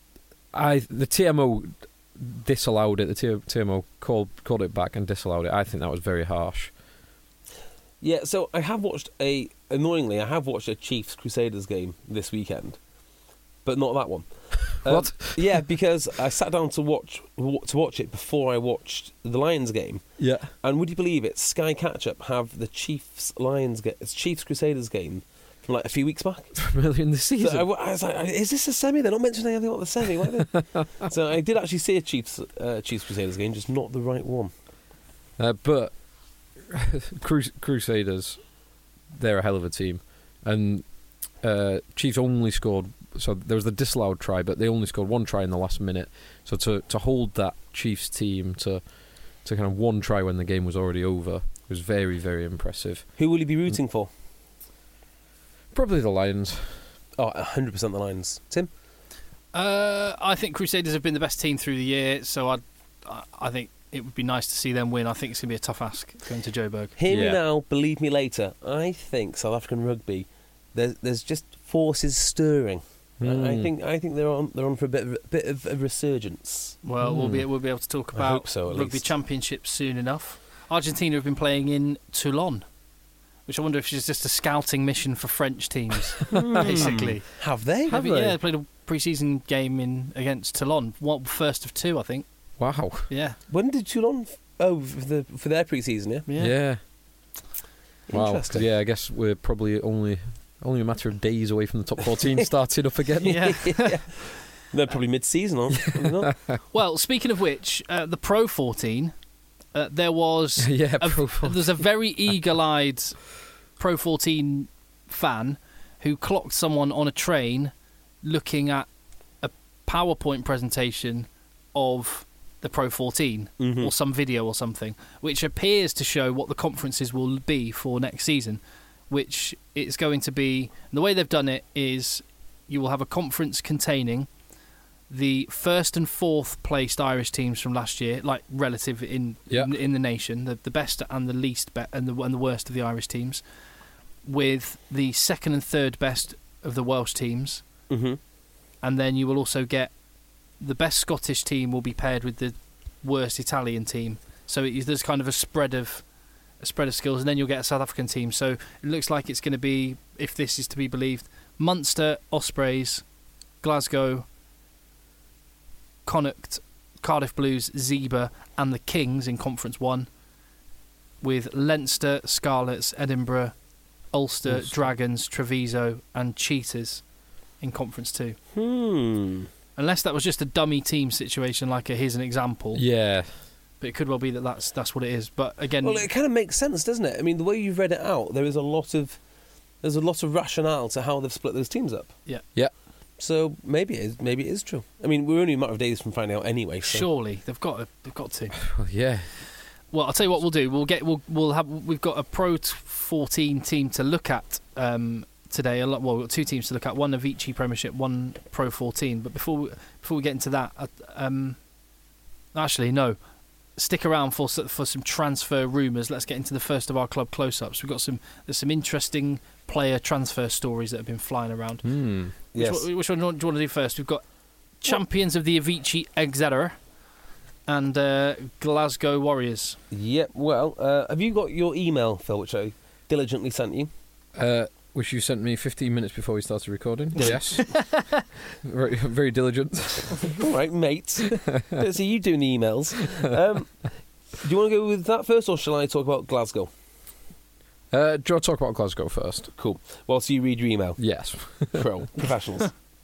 I the T M O disallowed it. The T M O called called it back and disallowed it. I think that was very harsh. Yeah, so I have watched a annoyingly I have watched a Chiefs Crusaders game this weekend, but not that one. Um, What? Yeah, because I sat down to watch to watch it before I watched the Lions game. Yeah. And would you believe it? Sky Catch Up have the Chiefs Lions ga- Chiefs Crusaders game from like a few weeks back. Earlier in the season. So I, I was like, is this a semi? They're not mentioning anything about the semi. Why are they? So I did actually see a Chiefs uh, Chiefs Crusaders game, just not the right one. Uh, but Crus- Crusaders, they're a hell of a team, and uh, Chiefs only scored. So there was the disallowed try, but they only scored one try in the last minute. So to to hold that Chiefs team to to kind of one try when the game was already over was very, very impressive. Who will you be rooting for? Probably the Lions. Oh, one hundred percent the Lions. Tim? Uh, I think Crusaders have been the best team through the year, so I'd, I I think it would be nice to see them win. I think it's going to be a tough ask going to Joburg. Hear me Yeah. now, believe me later. I think South African rugby, there's there's just forces stirring. Mm. I, I think I think they're on they're on for a bit of, a bit of a resurgence. Well, we'll Hmm. be we'll be able to talk I about hope so, at rugby least. championships soon enough. Argentina have been playing in Toulon, which I wonder if it's just a scouting mission for French teams, basically. Have they? Have Yeah, they? they played a pre-season game in against Toulon. What first of two, I think. Wow. Yeah, When did Toulon? F- oh, for the for their pre-season, yeah. yeah. Yeah. Wow. Interesting. Yeah, I guess we're probably only only a matter of days away from the top fourteen starting up again. Yeah. They're probably mid-season, aren't they? Not? Well, speaking of which, uh, the Pro fourteen, uh, there was yeah, a, Pro fourteen. there's a very eagle-eyed Pro fourteen fan who clocked someone on a train looking at a PowerPoint presentation of the Pro fourteen Mhm. or some video or something, which appears to show what the conferences will be for next season, which it's going to be. And the way they've done it is you will have a conference containing the first and fourth placed Irish teams from last year, like relative in Yeah. in, in the nation, the, the best and the least be- and the and the worst of the Irish teams, with the second and third best of the Welsh teams, Mhm. and then you will also get the best Scottish team will be paired with the worst Italian team. So it, there's kind of a spread of a spread of skills, and then you'll get a South African team. So it looks like it's going to be, if this is to be believed, Munster, Ospreys, Glasgow, Connacht, Cardiff Blues, Zebra, and the Kings in Conference One, with Leinster, Scarlets, Edinburgh, Ulster, Ulster. Dragons, Treviso, and Cheetahs in Conference Two. Hmm. Unless that was just a dummy team situation, like a here's an example. Yeah. But it could well be that that's that's what it is. But again, Well, it kind of makes sense, doesn't it? I mean, the way you've read it out, there is a lot of there's a lot of rationale to how they've split those teams up. Yeah. Yeah. So maybe it is, maybe it is true. I mean, we're only a matter of days from finding out anyway. So. surely they've got to, they've got to. Well, yeah. Well, I'll tell you what we'll do. We'll get we'll we'll have we've got a Pro fourteen team to look at um, today. A lot. Well, we've got two teams to look at. One Avicii Premiership, one Pro fourteen. But before we, before we get into that, uh, um, actually no. Stick around for s- for some transfer rumours. Let's get into the first of our club close-ups. We've got some there's some interesting player transfer stories that have been flying around. Hmm. Which, Yes. one, which one do you want to do first? We've got champions of the Avicii Exeter and uh, Glasgow Warriors. Yep. Well, uh, have you got your email, Phil, which I diligently sent you? Uh, which you sent me fifteen minutes before we started recording. Yes. very, very diligent. All right, mate. Let's see you doing the emails. Um, do you want to go with that first, or shall I talk about Glasgow? Uh, do you want to talk about Glasgow first? Cool. Whilst you read your email. Yes. Pro. Professionals.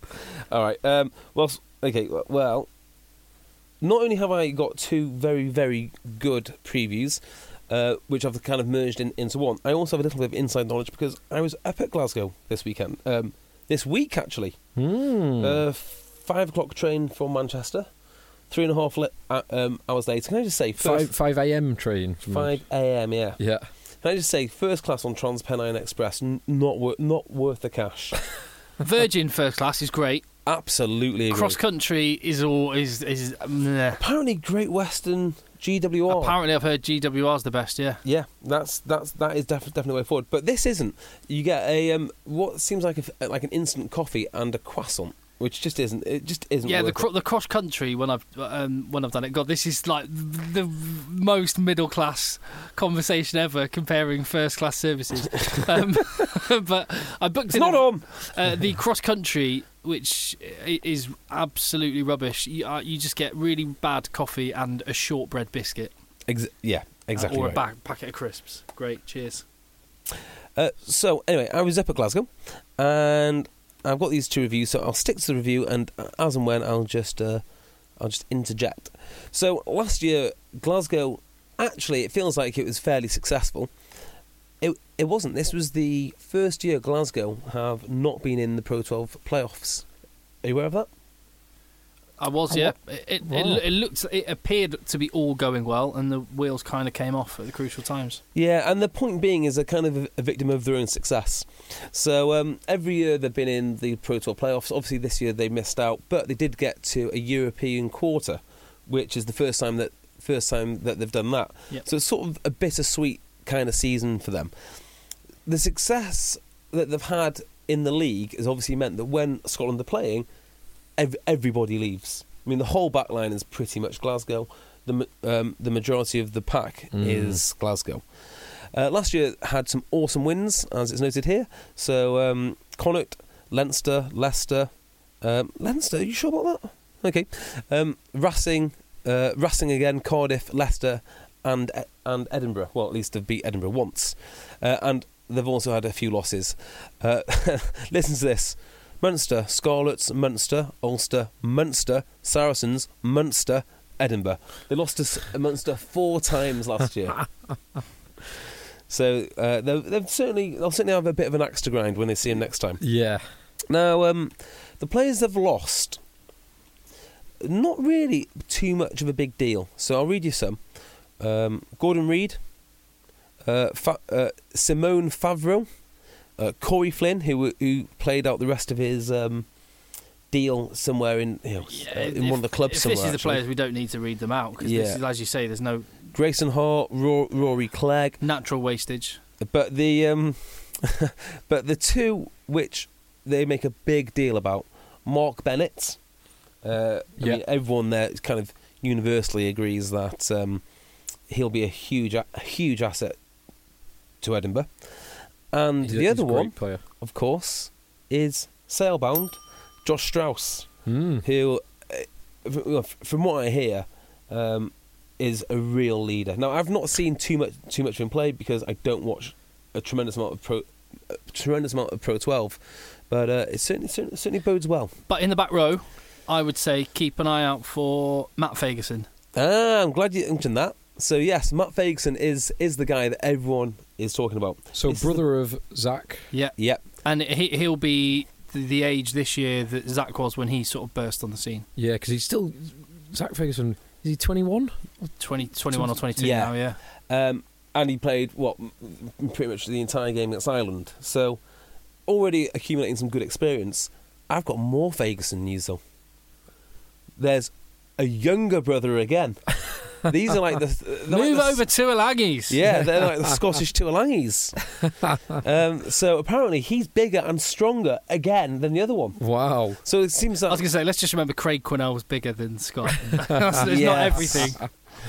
All right. Um, well, s- okay. w- Well, not only have I got two very, very good previews, uh, which I've kind of merged in, into one, I also have a little bit of inside knowledge because I was up at Glasgow this weekend. Um, this week, actually. Hmm. Uh, five o'clock train from Manchester. Three and a half li- uh, um, hours later. Can I just say five first, five a.m. train. From five a.m. Yeah. Yeah. Can I just say first class on Transpennine Express? N- not wor- not worth the cash. Virgin first class is great. Absolutely agree. Cross country is all is is. Meh. Apparently, Great Western G W R. Apparently, I've heard G W R's the best. Yeah. Yeah, that's that's that is def- definitely the way forward. But this isn't. You get a um, what seems like a, f- like an instant coffee and a croissant, which just isn't. It just isn't. Yeah, the worth cro- it. the cross country when I've um, when I've done it. God, this is like the most middle class conversation ever comparing first class services. um, but I booked It's in not a- on. uh, the cross country, which i- is absolutely rubbish. You, uh, you just get really bad coffee and a shortbread biscuit, Ex- yeah, exactly. uh, or right. a ba- packet of crisps. Great, cheers. Uh, so anyway, I was up at Glasgow, and I've got these two reviews. So I'll stick to the review, and uh, as and when I'll just uh, I'll just interject. So last year, Glasgow, actually, it feels like it was fairly successful. It it wasn't. This was the first year Glasgow have not been in the Pro twelve playoffs. Are you aware of that? I was, Oh, yeah. what? It, it, Wow. it, it looked, it appeared to be all going well, and the wheels kind of came off at the crucial times. Yeah, and the point being is they're kind of a victim of their own success. So um, every year they've been in the Pro Tour playoffs. Obviously this year they missed out, but they did get to a European quarter, which is the first time that first time that they've done that. Yep. So it's sort of a bittersweet kind of season for them. The success that they've had in the league has obviously meant that when Scotland are playing, ev- everybody leaves. I mean, the whole back line is pretty much Glasgow. The ma- um, the majority of the pack Mm. is Glasgow. Uh, last year had some awesome wins, as it's noted here. So um, Connacht, Leinster, Leicester. Um, Leinster, are you sure about that? Okay. Um, Racing, uh, Racing again, Cardiff, Leicester, and E- and Edinburgh. Well, at least they've beat Edinburgh once. Uh, and they've also had a few losses. Uh, listen to this. Munster, Scarlets, Munster, Ulster, Munster, Saracens, Munster, Edinburgh. They lost to S- Munster four times last year. So uh, they've, they've certainly they'll certainly have a bit of an axe to grind when they see him next time. Yeah. Now, um, the players they've lost, not really too much of a big deal. So I'll read you some. Um, Gordon Reid, uh, Fa- uh, Simone Favreau, uh, Corey Flynn, who who played out the rest of his um, deal somewhere in you know, uh, in if- one of the clubs If somewhere. this is the actually. players, we don't need to read them out because Yeah. this is, as you say, there's no Grayson Hart, Ro- Rory Clegg, natural wastage. but the um, but the two which they make a big deal about, Mark Bennett. Uh, I Yeah. mean, everyone there kind of universally agrees that um, he'll be a huge, a huge asset to Edinburgh. And He's a- the he's other a great one, player. of course, is Sailbound, Josh Strauss, Mm. who, uh, f- from what I hear, um, is a real leader. Now, I've not seen too much too much of him play because I don't watch a tremendous amount of pro, a tremendous amount of Pro twelve, but uh, it certainly, certainly certainly bodes well. But in the back row, I would say keep an eye out for Matt Fagerson. Ah, I'm glad you mentioned that. So yes, Matt Fagerson is is the guy that everyone is talking about. So This is brother of Zach. Yeah, Yep. and he, he'll be the, the age this year that Zach was when he sort of burst on the scene. Yeah, because he's still Zach Ferguson. Is he twenty-one? twenty, twenty-one or twenty-two Yeah. now, yeah. Um, and he played what m- m- pretty much the entire game against Ireland. So already accumulating some good experience. I've got more Fagerson news though. There's a younger brother again. These are like the they're Move like the, over to Alangis. Yeah, they're like the Scottish Tuolangies. um, so apparently he's bigger and stronger again than the other one. Wow. So it seems I that was going to say, let's just remember Craig Quinnell was bigger than Scott. That's, it's not Yes. everything.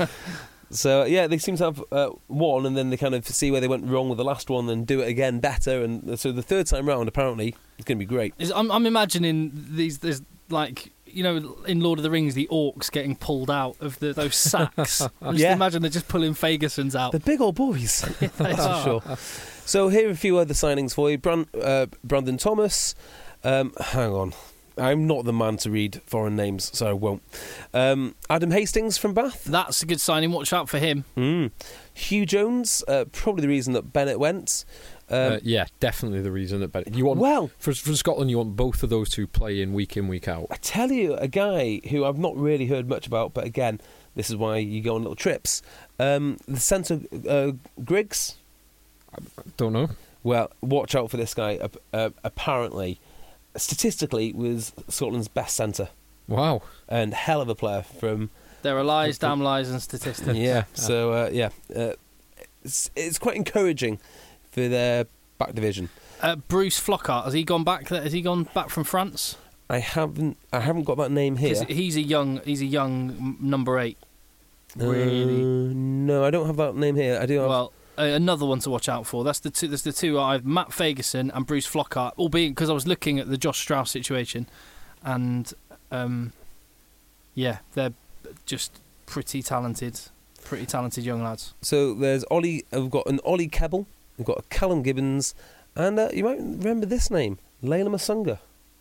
So yeah, they seem to have uh, one, and then they kind of see where they went wrong with the last one, and do it again better. And so the third time round, apparently, it's going to be great. Is- I'm, I'm imagining these. There's like you know in Lord of the Rings, the orcs getting pulled out of the, those sacks. I just Yeah. imagine they're just pulling Fagersons out. They're big old boys, They that's are. for sure. So here are a few other signings for you. Bran- uh, Brandon Thomas. Um, hang on, I'm not the man to read foreign names, so I won't. Um, Adam Hastings from Bath. That's a good signing. Watch out for him. Mm. Hugh Jones, uh, probably the reason that Bennett went. Um, uh, yeah, definitely the reason that Bennett. You want well for for Scotland, you want both of those to play in week in, week out. I tell you, a guy who I've not really heard much about, but again, this is why you go on little trips. Um, the centre, uh, Griggs. I don't know. Well, watch out for this guy. Uh, uh, apparently, statistically, was Scotland's best centre. Wow. And hell of a player from... There are lies, damn lies, and statistics. Yeah, so, uh, yeah. Uh, it's, it's quite encouraging for their back division. Uh, Bruce Flockhart, has he gone back? Has he gone back from France? I haven't I haven't got that name here. 'Cause he's a young, he's a young number eight. Really? Uh, no, I don't have that name here. I do have... Well... Uh, another one to watch out for. That's the two. That's the two. I've Matt Fagerson and Bruce Flockhart. Albeit because I was looking at the Josh Strauss situation, and um, yeah, they're just pretty talented, pretty talented young lads. So there's Ollie. We've got an Ollie Kebble. We've got a Callum Gibbons, and uh, you might remember this name, Layla Masunga.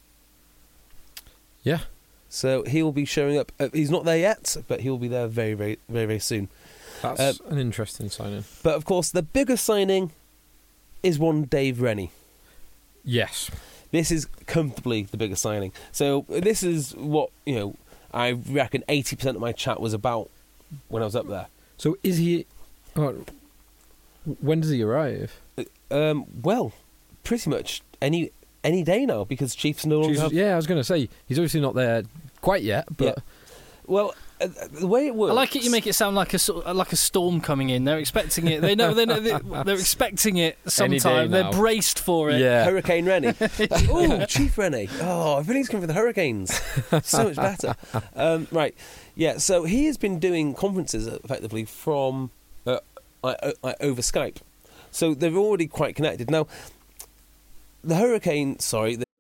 Yeah. So he'll be showing up. Uh, he's not there yet, but he'll be there very, very, very, very soon. That's uh, an interesting signing. But of course, the biggest signing is one Dave Rennie. Yes. This is comfortably the biggest signing. So this is what, you know, I reckon eighty percent of my chat was about when I was up there. So is he... Oh, when does he arrive? Um, well, pretty much any any day now, because Chiefs no longer Chiefs, have... Yeah, I was going to say, he's obviously not there quite yet, but... Yeah. Well... Uh, the way it works, I like it. You make it sound like a sort of- like a storm coming in. They're expecting it. They know. They know. They're expecting it sometime. They're braced for it. Yeah. Hurricane Rennie. Oh, Chief Rennie. Oh, everything's coming for the Hurricanes. So much better. Um, right. Yeah. So he has been doing conferences effectively from uh, like, like over Skype. So they're already quite connected now. The Hurricane. Sorry. The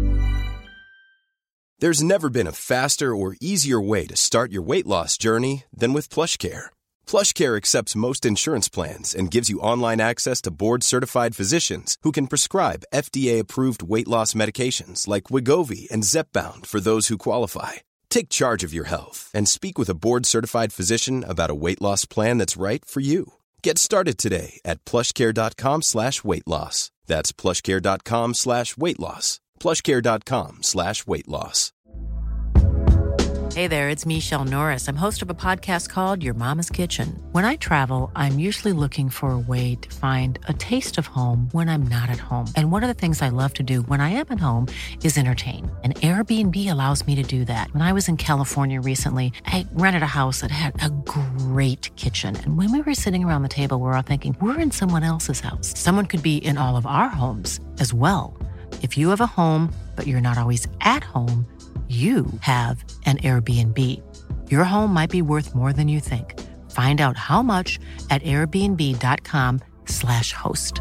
There's never been a faster or easier way to start your weight loss journey than with PlushCare. PlushCare accepts most insurance plans and gives you online access to board-certified physicians who can prescribe F D A-approved weight loss medications like Wegovy and Zepbound for those who qualify. Take charge of your health and speak with a board-certified physician about a weight loss plan that's right for you. Get started today at plushcare.com slash weight loss. That's plushcare.com slash weight loss. plushcare.com slash weight loss. Hey there, it's Michelle Norris. I'm host of a podcast called Your Mama's Kitchen. When I travel, I'm usually looking for a way to find a taste of home when I'm not at home. And one of the things I love to do when I am at home is entertain. And Airbnb allows me to do that. When I was in California recently, I rented a house that had a great kitchen. And when we were sitting around the table, we were all thinking, we're in someone else's house. Someone could be in all of our homes as well. If you have a home, but you're not always at home, you have an Airbnb. Your home might be worth more than you think. Find out how much at airbnb.com slash host.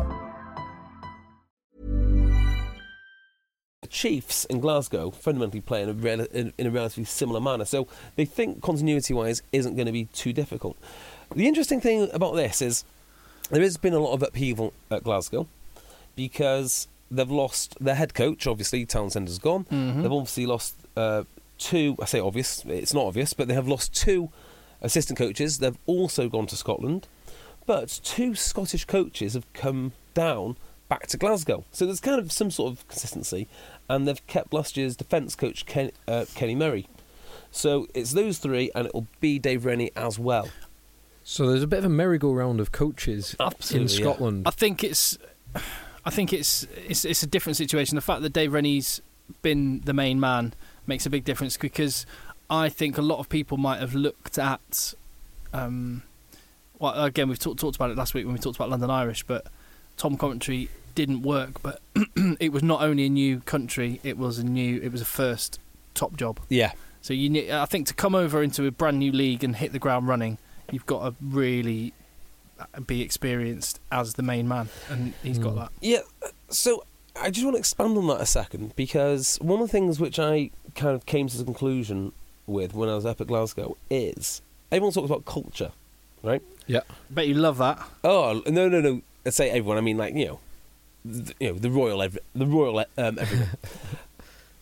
The Chiefs in Glasgow fundamentally play in a, rel- in, in a relatively similar manner, so they think continuity-wise isn't going to be too difficult. The interesting thing about this is there has been a lot of upheaval at Glasgow because they've lost their head coach, obviously, Townsend has gone. Mm-hmm. They've obviously lost uh, two, I say obvious, it's not obvious, but they have lost two assistant coaches. They've also gone to Scotland. But two Scottish coaches have come down back to Glasgow. So there's kind of some sort of consistency. And they've kept last year's defence coach, Ken, uh, Kenny Murray. So it's those three, and it'll be Dave Rennie as well. So there's a bit of a merry-go-round of coaches Absolutely, in Scotland. I think it's... I think it's, it's it's a different situation. The fact that Dave Rennie's been the main man makes a big difference, because I think a lot of people might have looked at... Um, well, again, we've talk, talked about it last week when we talked about London Irish, but Tom Coventry didn't work. But it was not only a new country; it was a new, it was a first top job. Yeah. So you, need, I think, to come over into a brand new league and hit the ground running, you've got to really be experienced as the main man, and he's mm. got that. Yeah. So I just want to expand on that a second, because one of the things which I kind of came to the conclusion with when I was up at Glasgow is everyone talks about culture, right? Yeah. Bet you love that. Oh no no no! Let's say everyone. I mean, like you know, the, you know the royal, every, the royal um, everyone.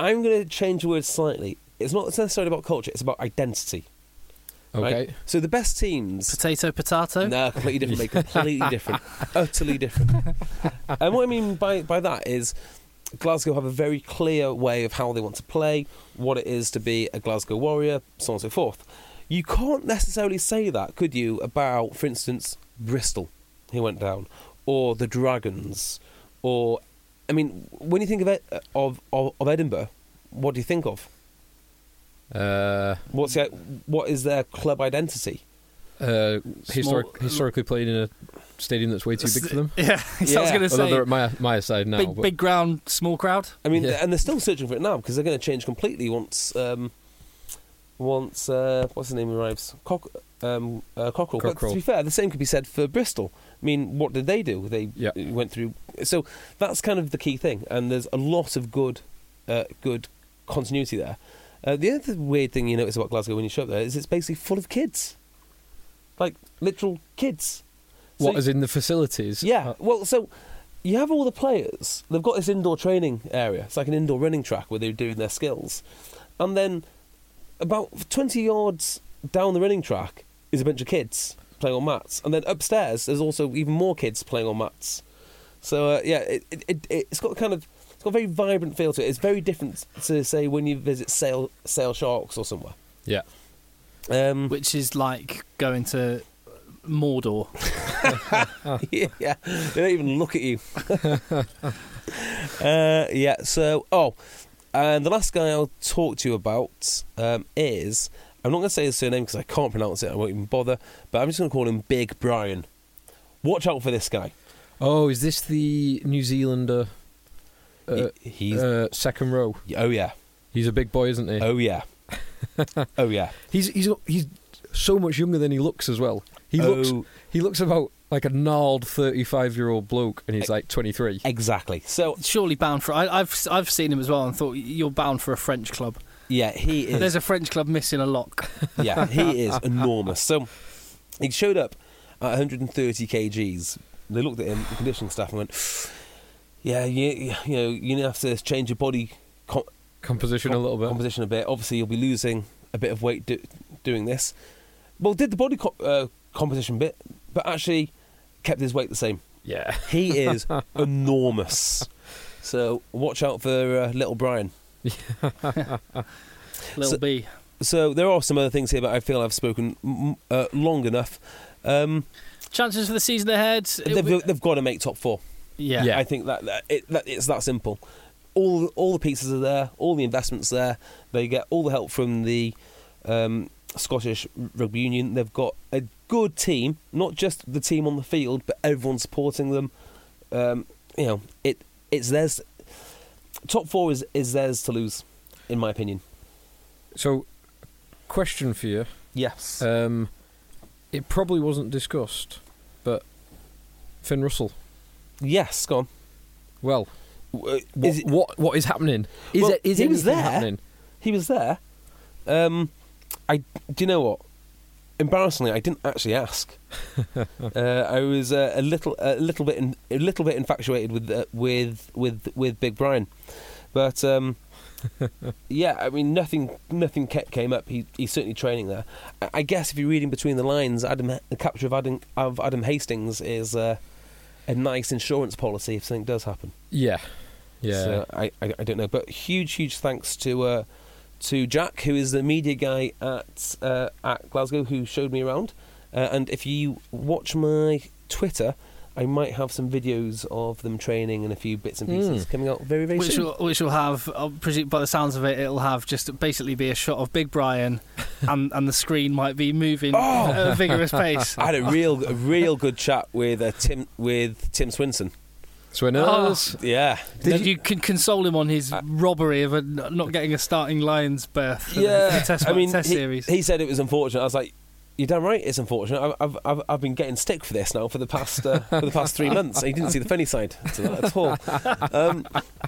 I'm going to change the word slightly. It's not necessarily about culture, it's about identity. Okay. Right? So the best teams... Potato, potato? No, completely different, mate. Completely different. Utterly different. And what I mean by, by that is Glasgow have a very clear way of how they want to play, what it is to be a Glasgow Warrior, so on and so forth. You can't necessarily say that, could you, about, for instance, Bristol, who went down, or the Dragons, or... I mean, when you think of, it, of, of, of Edinburgh, what do you think of? Uh, What's the, what is their club identity? uh, historic, Small- historically played in a stadium that's way too big for them. Yeah, I was Yeah. going to Although say, they're at my, my side now. big, but big ground, small crowd. I mean, Yeah. and they're still searching for it now because they're going to change completely once um, once uh, what's the name arrives? Cock, um, uh, Cockerell. But Cockerell. to be fair, the same could be said for Bristol. I mean, what did they do? They Yeah. went through. So that's kind of the key thing, and there's a lot of good, uh, good continuity there. Uh, the other weird thing you notice about Glasgow when you show up there is it's basically full of kids, like literal kids. So what is in the facilities? yeah, Uh, well, so you have all the players. They've got this indoor training area. It's like an indoor running track where they're doing their skills. And then about twenty yards down the running track is a bunch of kids playing on mats. And then upstairs, there's also even more kids playing on mats. So, uh, yeah, it, it, it, it's got kind of... It's got a very vibrant feel to it. It's very different to, say, when you visit Sale, Sale Sharks or somewhere. yeah. Um, Which is like going to Mordor. yeah, they don't even look at you. uh, yeah, so, oh, and the last guy I'll talk to you about um, is, I'm not going to say his surname because I can't pronounce it, I won't even bother, but I'm just going to call him Big Brian. Watch out for this guy. Oh, is this the New Zealander uh, he, he's, uh, second row? oh yeah, He's a big boy, isn't he? oh yeah, oh yeah. He's he's he's so much younger than he looks as well. He Oh. looks he looks about like a gnarled thirty-five-year-old bloke, and he's like twenty-three. Exactly. So, Surely bound for. I, I've I've seen him as well and thought you're bound for a French club. yeah, he is. There's a French club missing a lock. Yeah, he is enormous. So he showed up at one hundred thirty kilograms. They looked at him, the conditioning staff, and went, "Yeah, you, you know, you have to change your body com- Composition com- a little bit. composition a bit. Obviously, you'll be losing a bit of weight do- doing this." Well, did the body co- uh, composition bit, but actually kept his weight the same. Yeah. He is enormous. So watch out for uh, little Brian. Little So- B. So there are some other things here, but I feel I've spoken mm, uh, long enough. Um, Chances for the season ahead. It'll be- they've, they've got to make top four. yeah. Yeah. I think that, that, it, that it's that simple. All all the pieces are there, all the investments there. They get all the help from the um, Scottish Rugby Union. They've got a good team, not just the team on the field, but everyone supporting them. Um, you know, it it's theirs. Top four is, is theirs to lose, in my opinion. So, question for you. Yes. Um, it probably wasn't discussed, but Finn Russell. yes, go on. Well, Uh, what is it- what, what is happening? Is Well, it is he was anything there. happening? He was there. Um, I do you know what? Embarrassingly, I didn't actually ask. uh, I was uh, a little, a little bit, in, a little bit infatuated with uh, with with with Big Brian, but um, yeah, I mean, nothing, nothing ca- came up. He, he's certainly training there. I, I guess if you're reading between the lines, Adam, the capture of Adam of Adam Hastings is uh, a nice insurance policy if something does happen. Yeah, yeah. So I, I, I don't know, but huge, huge thanks to uh, to Jack, who is the media guy at uh, at Glasgow, who showed me around. Uh, and if you watch my Twitter, I might have some videos of them training and a few bits and pieces Mm. coming out very, very Which soon. will, which will have, I presume, by the sounds of it, it'll have just basically be a shot of Big Brian, and and the screen might be moving Oh! at a vigorous pace. I had a real, a real good chat with uh, Tim with Tim Swinson. Swinners. Yeah, Did you can console him on his robbery of a, not getting a starting Lions berth for the- yeah. for the test, I mean, test he, series? he said it was unfortunate. I was like, "You're damn right, it's unfortunate. I've I've I've, I've been getting stick for this now for the past uh, for the past three months." And he didn't see the funny side to that at all. Um,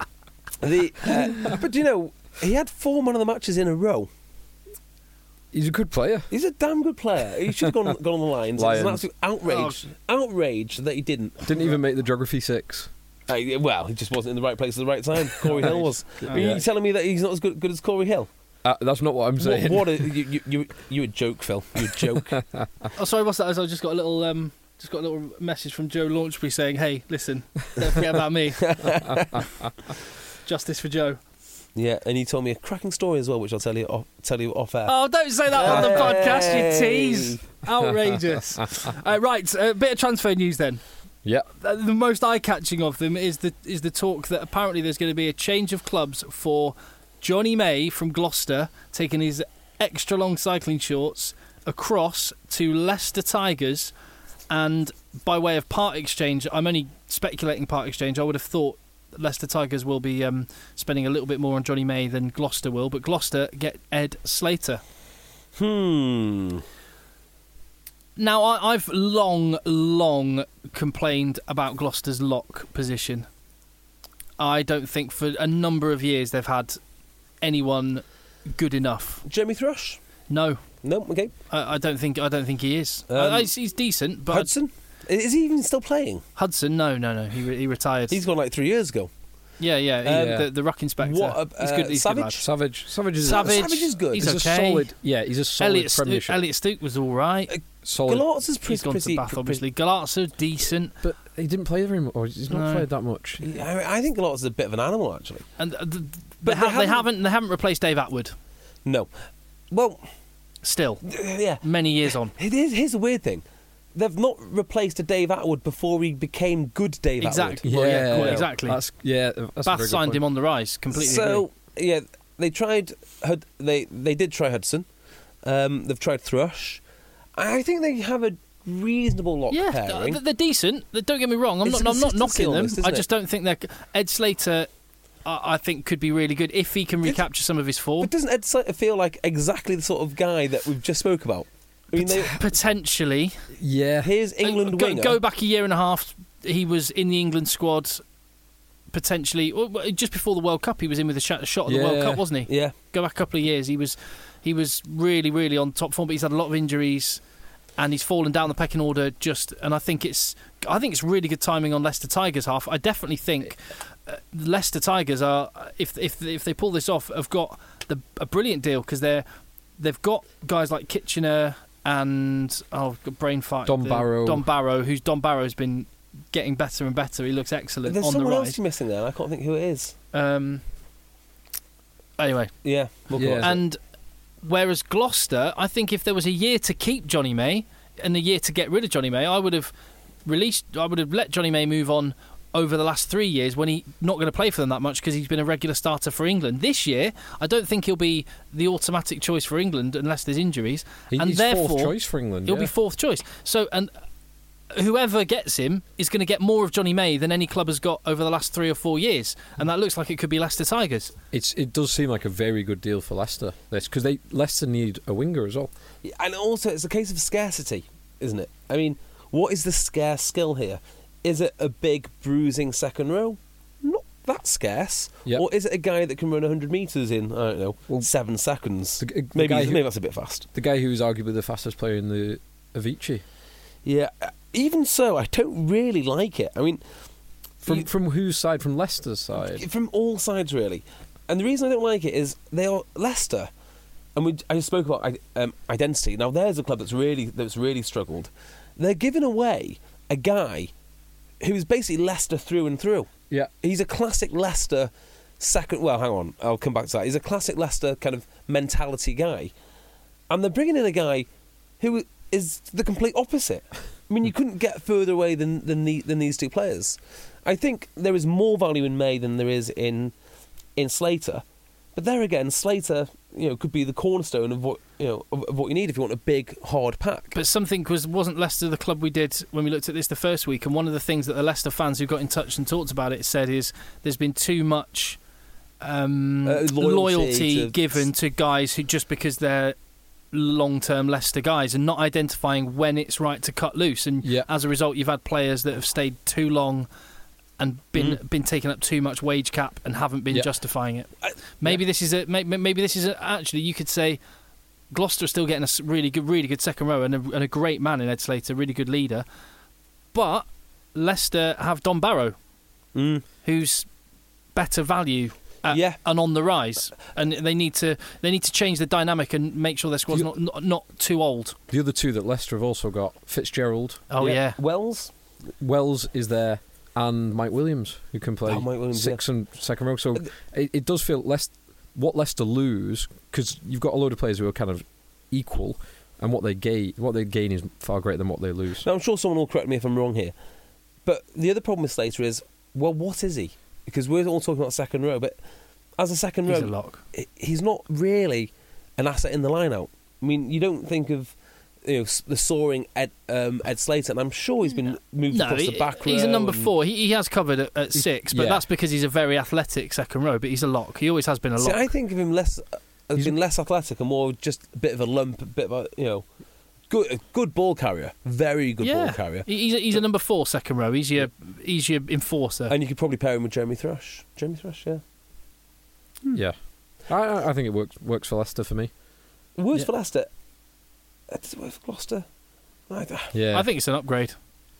the uh, but you know, he had four man of the matches in a row. He's a good player. He's a damn good player. He should have gone gone on the lines. It was an Lions. absolute outrage, outrage that he didn't. Didn't even make the geography six. Uh, well, he just wasn't in the right place at the right time. Corey Hill was. Oh, Are you yeah. telling me that he's not as good, good as Corey Hill? Uh, that's not what I'm What, saying. what a, you, you, you, you a joke, Phil. You a joke. Oh, sorry, what's that? I just got a little, um, just got a little message from Joe Launchbury saying, "Hey, listen, don't forget about me. Justice for Joe." Yeah, and he told me a cracking story as well, which I'll tell you off, tell you off air. Oh, don't say that on the podcast, you Hey. tease. Outrageous. uh, right, a bit of transfer news then. Yeah. Uh, the most eye-catching of them is the is the talk that apparently there's going to be a change of clubs for Johnny May from Gloucester taking his extra long cycling shorts across to Leicester Tigers, and by way of part exchange, I'm only speculating part exchange, I would have thought Leicester Tigers will be um, spending a little bit more on Johnny May than Gloucester will, but Gloucester get Ed Slater. Hmm. Now, I, I've long, long complained about Gloucester's lock position. I don't think for a number of years they've had anyone good enough. Jeremy Thrush? No, No, okay. I, I don't think. I don't think he is. Um, uh, he's, he's decent, but Hudson? Is he even still playing? Hudson, no, no, no. He re- he retired. He's gone like three years ago. yeah, yeah. he- Um, the, the ruck inspector. What, uh, he's good. uh, He's a good lad. Savage? Savage. Savage is Savage, Savage is good. He's, He's, okay. a solid. Yeah, he's a solid Elliot, Stu- Premiership. Elliot Stute was all right. Uh, solid. Galart's is He's pretty... gone pretty to Bath, pretty- obviously. Galart's decent, But he didn't play very much. Or he's not No. played that much. I, I think Galart's is a bit of an animal, actually. and uh, th- But they, ha- they they haven't- haven't. They haven't replaced Dave Atwood. No. Well, Still, yeah. many years on. Here's, here's the weird thing. They've not replaced a Dave Atwood before he became good Dave Exactly. Atwood. Well, yeah, well, exactly. That's, yeah, that's a Bath very good signed point. him on the rise. Completely. So, yeah, they tried... Hud- They, they did try Hudson. Um, they've tried Thrush. I think they have a reasonable lock agree. Yeah, pairing. th- they're decent. They- Don't get me wrong. I'm It's not. a I'm not consistency knocking them. almost, isn't I it? just don't think they're. Ed Slater, I, I think, could be really good if he can Did- recapture some of his form. But doesn't Ed Slater feel like exactly the sort of guy that we've just spoke about? I mean, they, Potentially. Yeah. here's England Uh, go, winger. go back a year and a half. He was in the England squad. Potentially, well, well, just before the World Cup, he was in with a shot, a shot at the World Yeah. Cup, wasn't he? Yeah. Go back a couple of years, he was, he was really, really on top form. But he's had a lot of injuries, and he's fallen down the pecking order. Just, and I think it's, I think it's really good timing on Leicester Tigers' half. I definitely think uh, Leicester Tigers are, if if if they pull this off, have got the, a brilliant deal because they're, they've got guys like Kitchener and oh, got brain fart. Don the- Barrow. Don Barrow, who's Don Barrow's been getting better and better. He looks excellent There's on the someone else rise. you're missing there, and I can't think who it is. Um, anyway, Yeah. We'll go Yeah. on. and whereas Gloucester, I think if there was a year to keep Johnny May and a year to get rid of Johnny May, I would have released. I would have let Johnny May move on over the last three years when he's not going to play for them that much because he's been a regular starter for England. This year, I don't think he'll be the automatic choice for England unless there's injuries, He- and he's therefore fourth choice for England. he'll yeah. be fourth choice. So and. Whoever gets him is going to get more of Johnny May than any club has got over the last three or four years, and that looks like it could be Leicester Tigers. It's it does seem like a very good deal for Leicester. This because they Leicester need a winger as well. Yeah, and also, it's a case of scarcity, isn't it? I mean, what is the scarce skill here? Is it a big, bruising second row? Not that scarce. Yep. Or is it a guy that can run one hundred metres in, I don't know, Well, seven seconds? the g- the maybe, guy who- maybe that's a bit fast. The guy who is arguably the fastest player in the Avicii. Yeah, uh, even so, I don't really like it. I mean, From you- from whose side? From Leicester's side. from all sides, really. And the reason I don't like it is they are Leicester, and we, I just spoke about i- um, identity. Now, there's a club that's really that's really struggled. They're giving away a guy who's basically Leicester through and through. Yeah. He's a classic Leicester second. Well, hang on, I'll come back to that. He's a classic Leicester kind of mentality guy, and they're bringing in a guy who is the complete opposite. I mean, you couldn't get further away than than, the, than these two players. I think there is more value in May than there is in in Slater, but there again, Slater, you know, could be the cornerstone of what you know of, of what you need if you want a big hard pack. But something was wasn't Leicester the club we did when we looked at this the first week, and one of the things that the Leicester fans who got in touch and talked about it said is there's been too much um, Uh, loyalty loyalty to- given to guys who just because they're long-term Leicester guys and not identifying when it's right to cut loose, and Yeah. as a result, you've had players that have stayed too long and been Mm. been taking up too much wage cap and haven't been Yeah. justifying it. I- Maybe this is a maybe, maybe this is a, actually you could say Gloucester are still getting a s- really good, really good second row and a, and a great man in Ed Slater, really good leader. But Leicester have Don Barrow, Mm. who's better value. At, Yeah. and on the rise, and they need to they need to change the dynamic and make sure their squad's You- not, not not too old. The other two that Leicester have also got, Fitzgerald, Oh yeah, Wells. Wells is there, and Mike Williams, who can play Oh, Mike Williams, six and second row. So it, it does feel less what Leicester lose, because you've got a load of players who are kind of equal, and what they gain what they gain is far greater than what they lose. Now, I'm sure someone will correct me if I'm wrong here, but the other problem with Slater is, well, what is he? Because we're all talking about second row, but as a second he's row, a lock. i- he's not really an asset in the line-out. I mean, you don't think of you know s- the soaring Ed, um, Ed Slater, and I'm sure he's been moved No, across he- the back row. he's a number and- four. He, he has covered at, at six, but yeah. that's because he's a very athletic second row. But he's a lock. He always has been a See, lock. I think of him less has He's- been less athletic and more just a bit of a lump, a bit of a you know good a good ball carrier, very good yeah, ball carrier. He- he's a, he's a number four second row. He's your he's your enforcer. And you could probably pair him with Jeremy Thrush. Jeremy Thrush, yeah. Yeah, I- I, I think it works works for Leicester for me. It works Yeah. for Leicester. Uh, Does it work for Gloucester? I d- Yeah, I think it's an upgrade.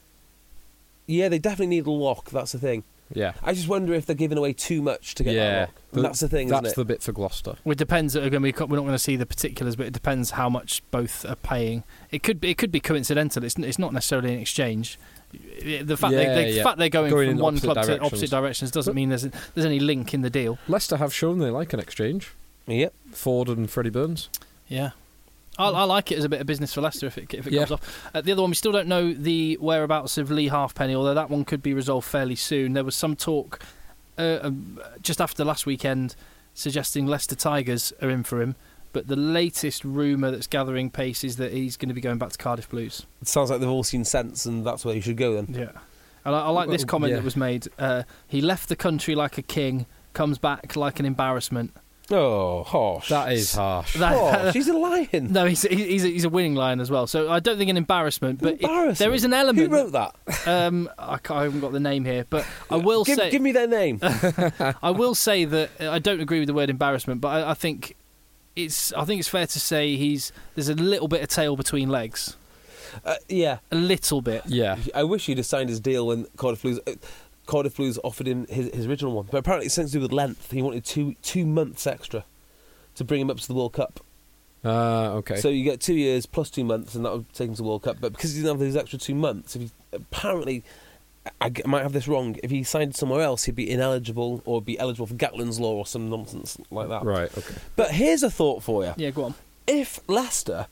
Yeah, they definitely need a lock. That's the thing. yeah, I just wonder if they're giving away too much to get yeah. that lock. And that's the thing, That's isn't the it? bit for Gloucester. It depends. Again, we can't- we're not going to see the particulars, but it depends how much both are paying. It could be it could be coincidental. It's n- it's not necessarily an exchange. The fact Yeah, they, the yeah. fact they're going, Going from in one opposite club to directions. opposite directions doesn't But- mean there's there's any link in the deal. Leicester have shown they like an exchange. Yep. Ford and Freddie Burns. Yeah. I, I like it as a bit of business for Leicester if it if it Yeah. comes off. Uh, the other one, we still don't know the whereabouts of Lee Halfpenny, although that one could be resolved fairly soon. There was some talk uh, um, just after last weekend suggesting Leicester Tigers are in for him, but the latest rumour that's gathering pace is that he's going to be going back to Cardiff Blues. It sounds like they've all seen sense, and that's where you should go then. Yeah. And I, I like this Well, comment yeah. that was made. Uh, he left the country like a king, comes back like an embarrassment. Oh, harsh. That is harsh. That- Oh, she's a lion. No, he's he's a, he's a winning lion as well. So I don't think an embarrassment, but it- Embarrassment. there is an element. Who wrote that? Um, I, can't, I haven't got the name here, but I will give, say give me their name. I will say that uh, I don't agree with the word embarrassment, but I, I think it's I think it's fair to say he's there's a little bit of tail between legs, uh, yeah. a little bit. Yeah. I wish he'd have signed his deal when Cardiff Blues. Uh, Cardiff Blues offered him his, his original one, but apparently it's something to do with length. He wanted two two months extra to bring him up to the World Cup. Uh, okay. So you get two years plus two months, and that would take him to the World Cup. But because he didn't have those extra two months, if he apparently, I, I might have this wrong. If he signed somewhere else, he'd be ineligible or be eligible for Gatland's law or some nonsense like that. right. Okay. But here's a thought for you: Yeah, go on. if Leicester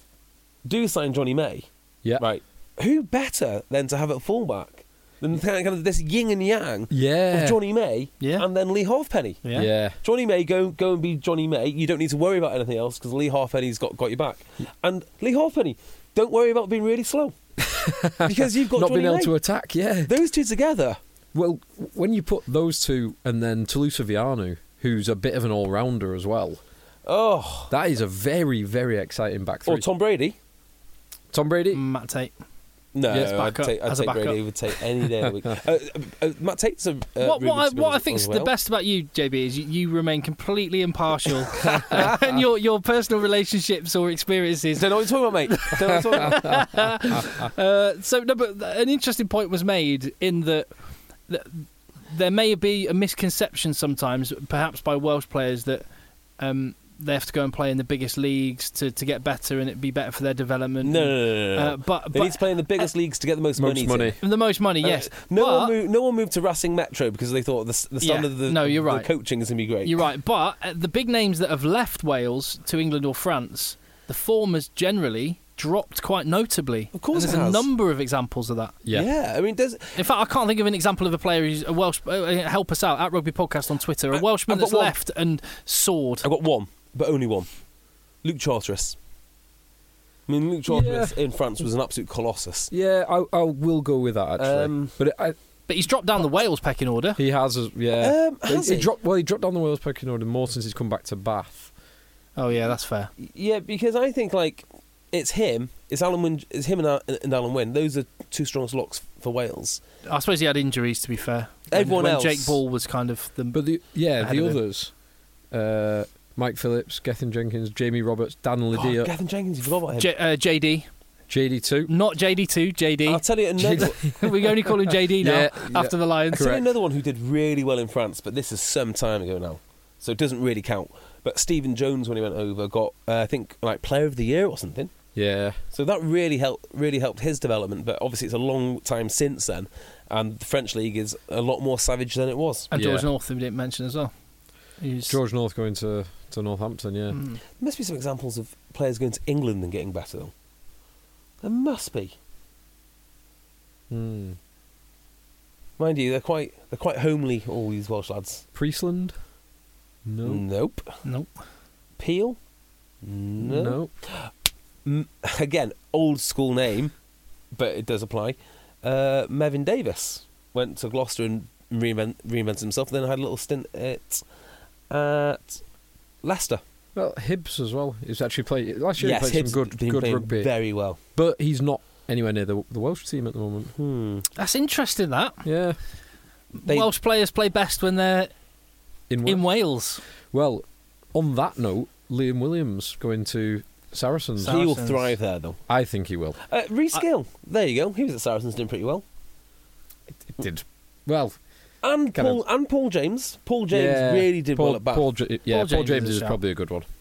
do sign Johnny May, Yeah. right, who better than to have at fullback than kind of this yin and yang Yeah. of Johnny May Yeah. and then Lee Halfpenny? Yeah. Yeah. Johnny May, go go and be Johnny May. You don't need to worry about anything else because Lee Halfpenny's got, got your back. And Lee Halfpenny, don't worry about being really slow because you've got Not Johnny being able May. to attack. Yeah. Those two together. Well, when you put those two and then Toulouse Vianu, who's a bit of an all-rounder as well, Oh, that is a very, very exciting back three. or Tom Brady. Tom Brady. Matt Tate. No, Yes, I'd backup, take, I'd as a take backup. Brady. Would take any day of the week. uh, uh, uh, Matt Tate's a uh, what what I, rumoured to be what I on- think's on the well. best about you, J B, is you, you remain completely impartial, and your your personal relationships or experiences. Don't know what you're talking about, mate. Don't know what you're talking about. Uh, so no, but an interesting point was made in that, that there may be a misconception sometimes, perhaps by Welsh players, that um, they have to go and play in the biggest leagues to, to get better and it'd be better for their development. No, no, no, no. no. Uh, but they but need to play in the biggest leagues to get the most, Most money. money. Tim. the most money, Uh, yes. no but, one moved. No one moved to Racing Metro because they thought the, the Yeah, standard of the, no, you're the right. coaching is going to be great. You're right, but uh, the big names that have left Wales to England or France, the form has generally dropped quite notably. Of course and it there's has. a number of examples of that. Yeah. I mean, there's. In fact, I can't think of an example of a player who's a Welsh. Uh, help us out at Rugby Podcast on Twitter. A I- Welshman I've got that's one. left and soared. I've got one, but only one. Luke Charteris. I mean, Luke Charteris in France was an absolute colossus. Yeah, I, I will go with that actually. Um, but it, I, But he's dropped down the Wales pecking order. he has, as, yeah. Um, has he, he? dropped. Well, he dropped down the Wales pecking order more since he's come back to Bath. Oh yeah, that's fair. Yeah, because I think like it's him, it's Alan Wyn, it's him and, Al- and Alan Wynne. Those are two strongest locks for Wales. I suppose he had injuries, to be fair. When- Everyone when else- Jake Ball was kind of the. But the yeah, Ahead the of him. others, uh, Mike Phillips, Gethin Jenkins, Jamie Roberts, Dan Oh, Lydia. Gavin Jenkins, you forgot about him. J, uh, J D. J D two. Not J D two, J D. I'll tell you another. We only call him J D now Yeah, after yeah. the Lions. I'll tell you another one who did really well in France, but this is some time ago now, so it doesn't really count. But Stephen Jones, when he went over, got uh, I think like Player of the Year or something. Yeah. So that really helped really helped his development. But obviously, it's a long time since then, and the French league is a lot more savage than it was. And George Yeah. North, we didn't mention as well. He's, George North going to, to Northampton, yeah. Mm. There must be some examples of players going to England and getting better, though. There must be. Hmm. Mind you, they're quite they're quite homely, all these Welsh lads. Priestland? No. Nope. Nope. Peel? No. No. M- again, old school name, but it does apply. Uh, Mevin Davis went to Gloucester and reinvent, reinvented himself, then had a little stint at, at Leicester. Well, Hibbs as well. He's actually played last year. Yes, he played Hibbs some good, been good playing rugby, very well. but he's not anywhere near the, the Welsh team at the moment. Hmm. That's interesting, that. Yeah, They- Welsh players play best when they're in, in Wales. well, on that note, Liam Williams going to Saracens. Sar- He will Saracens. thrive there, though. I think he will. Uh, Reece Gill, there you go. He was at Saracens, doing pretty well. It did well. And Kind Paul and Paul James. Paul James yeah, really did Paul, well at Bath. Paul, J- yeah, Paul Paul James James is a is shout. probably a good one.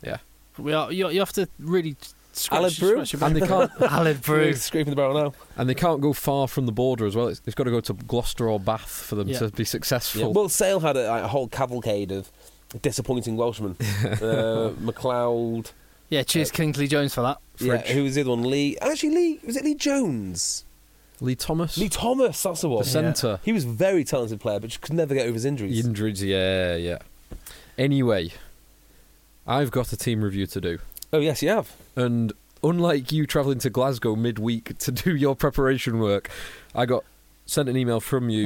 We are, you, you have to really scratch, Alan Brew? scratch your And they can't, Alan Brew. Scraping the barrel now. and they can't go far from the border as well. It's, it's got to go to Gloucester or Bath for them Yeah. to be successful. Yeah. Well, Sale had a, like, a whole cavalcade of disappointing Welshmen. uh, McLeod. Yeah, cheers Kingsley Jones for that. Yeah, Fridge. who was the other one? Lee. Actually, Lee. Was it Lee Jones? Lee Thomas, Lee Thomas. That's the one. the centre. He was a very talented player, but just could never get over his injuries. Injuries, yeah, yeah. Anyway, I've got a team review to do. Oh yes, you have. And unlike you travelling to Glasgow midweek to do your preparation work, I got sent an email from you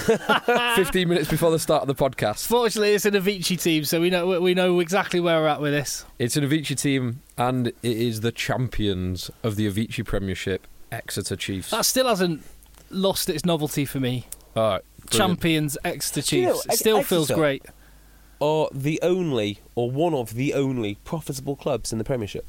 fifteen minutes before the start of the podcast. Fortunately, it's an Avicii team, so we know we know exactly where we're at with this. It's an Avicii team, and it is the champions of the Avicii Premiership, Exeter Chiefs. That still hasn't lost its novelty for me. All right, brilliant. Champions Exeter Do you know, Chiefs. It Ex- still feels Exeter- great. Are the only, or one of the only, profitable clubs in the Premiership.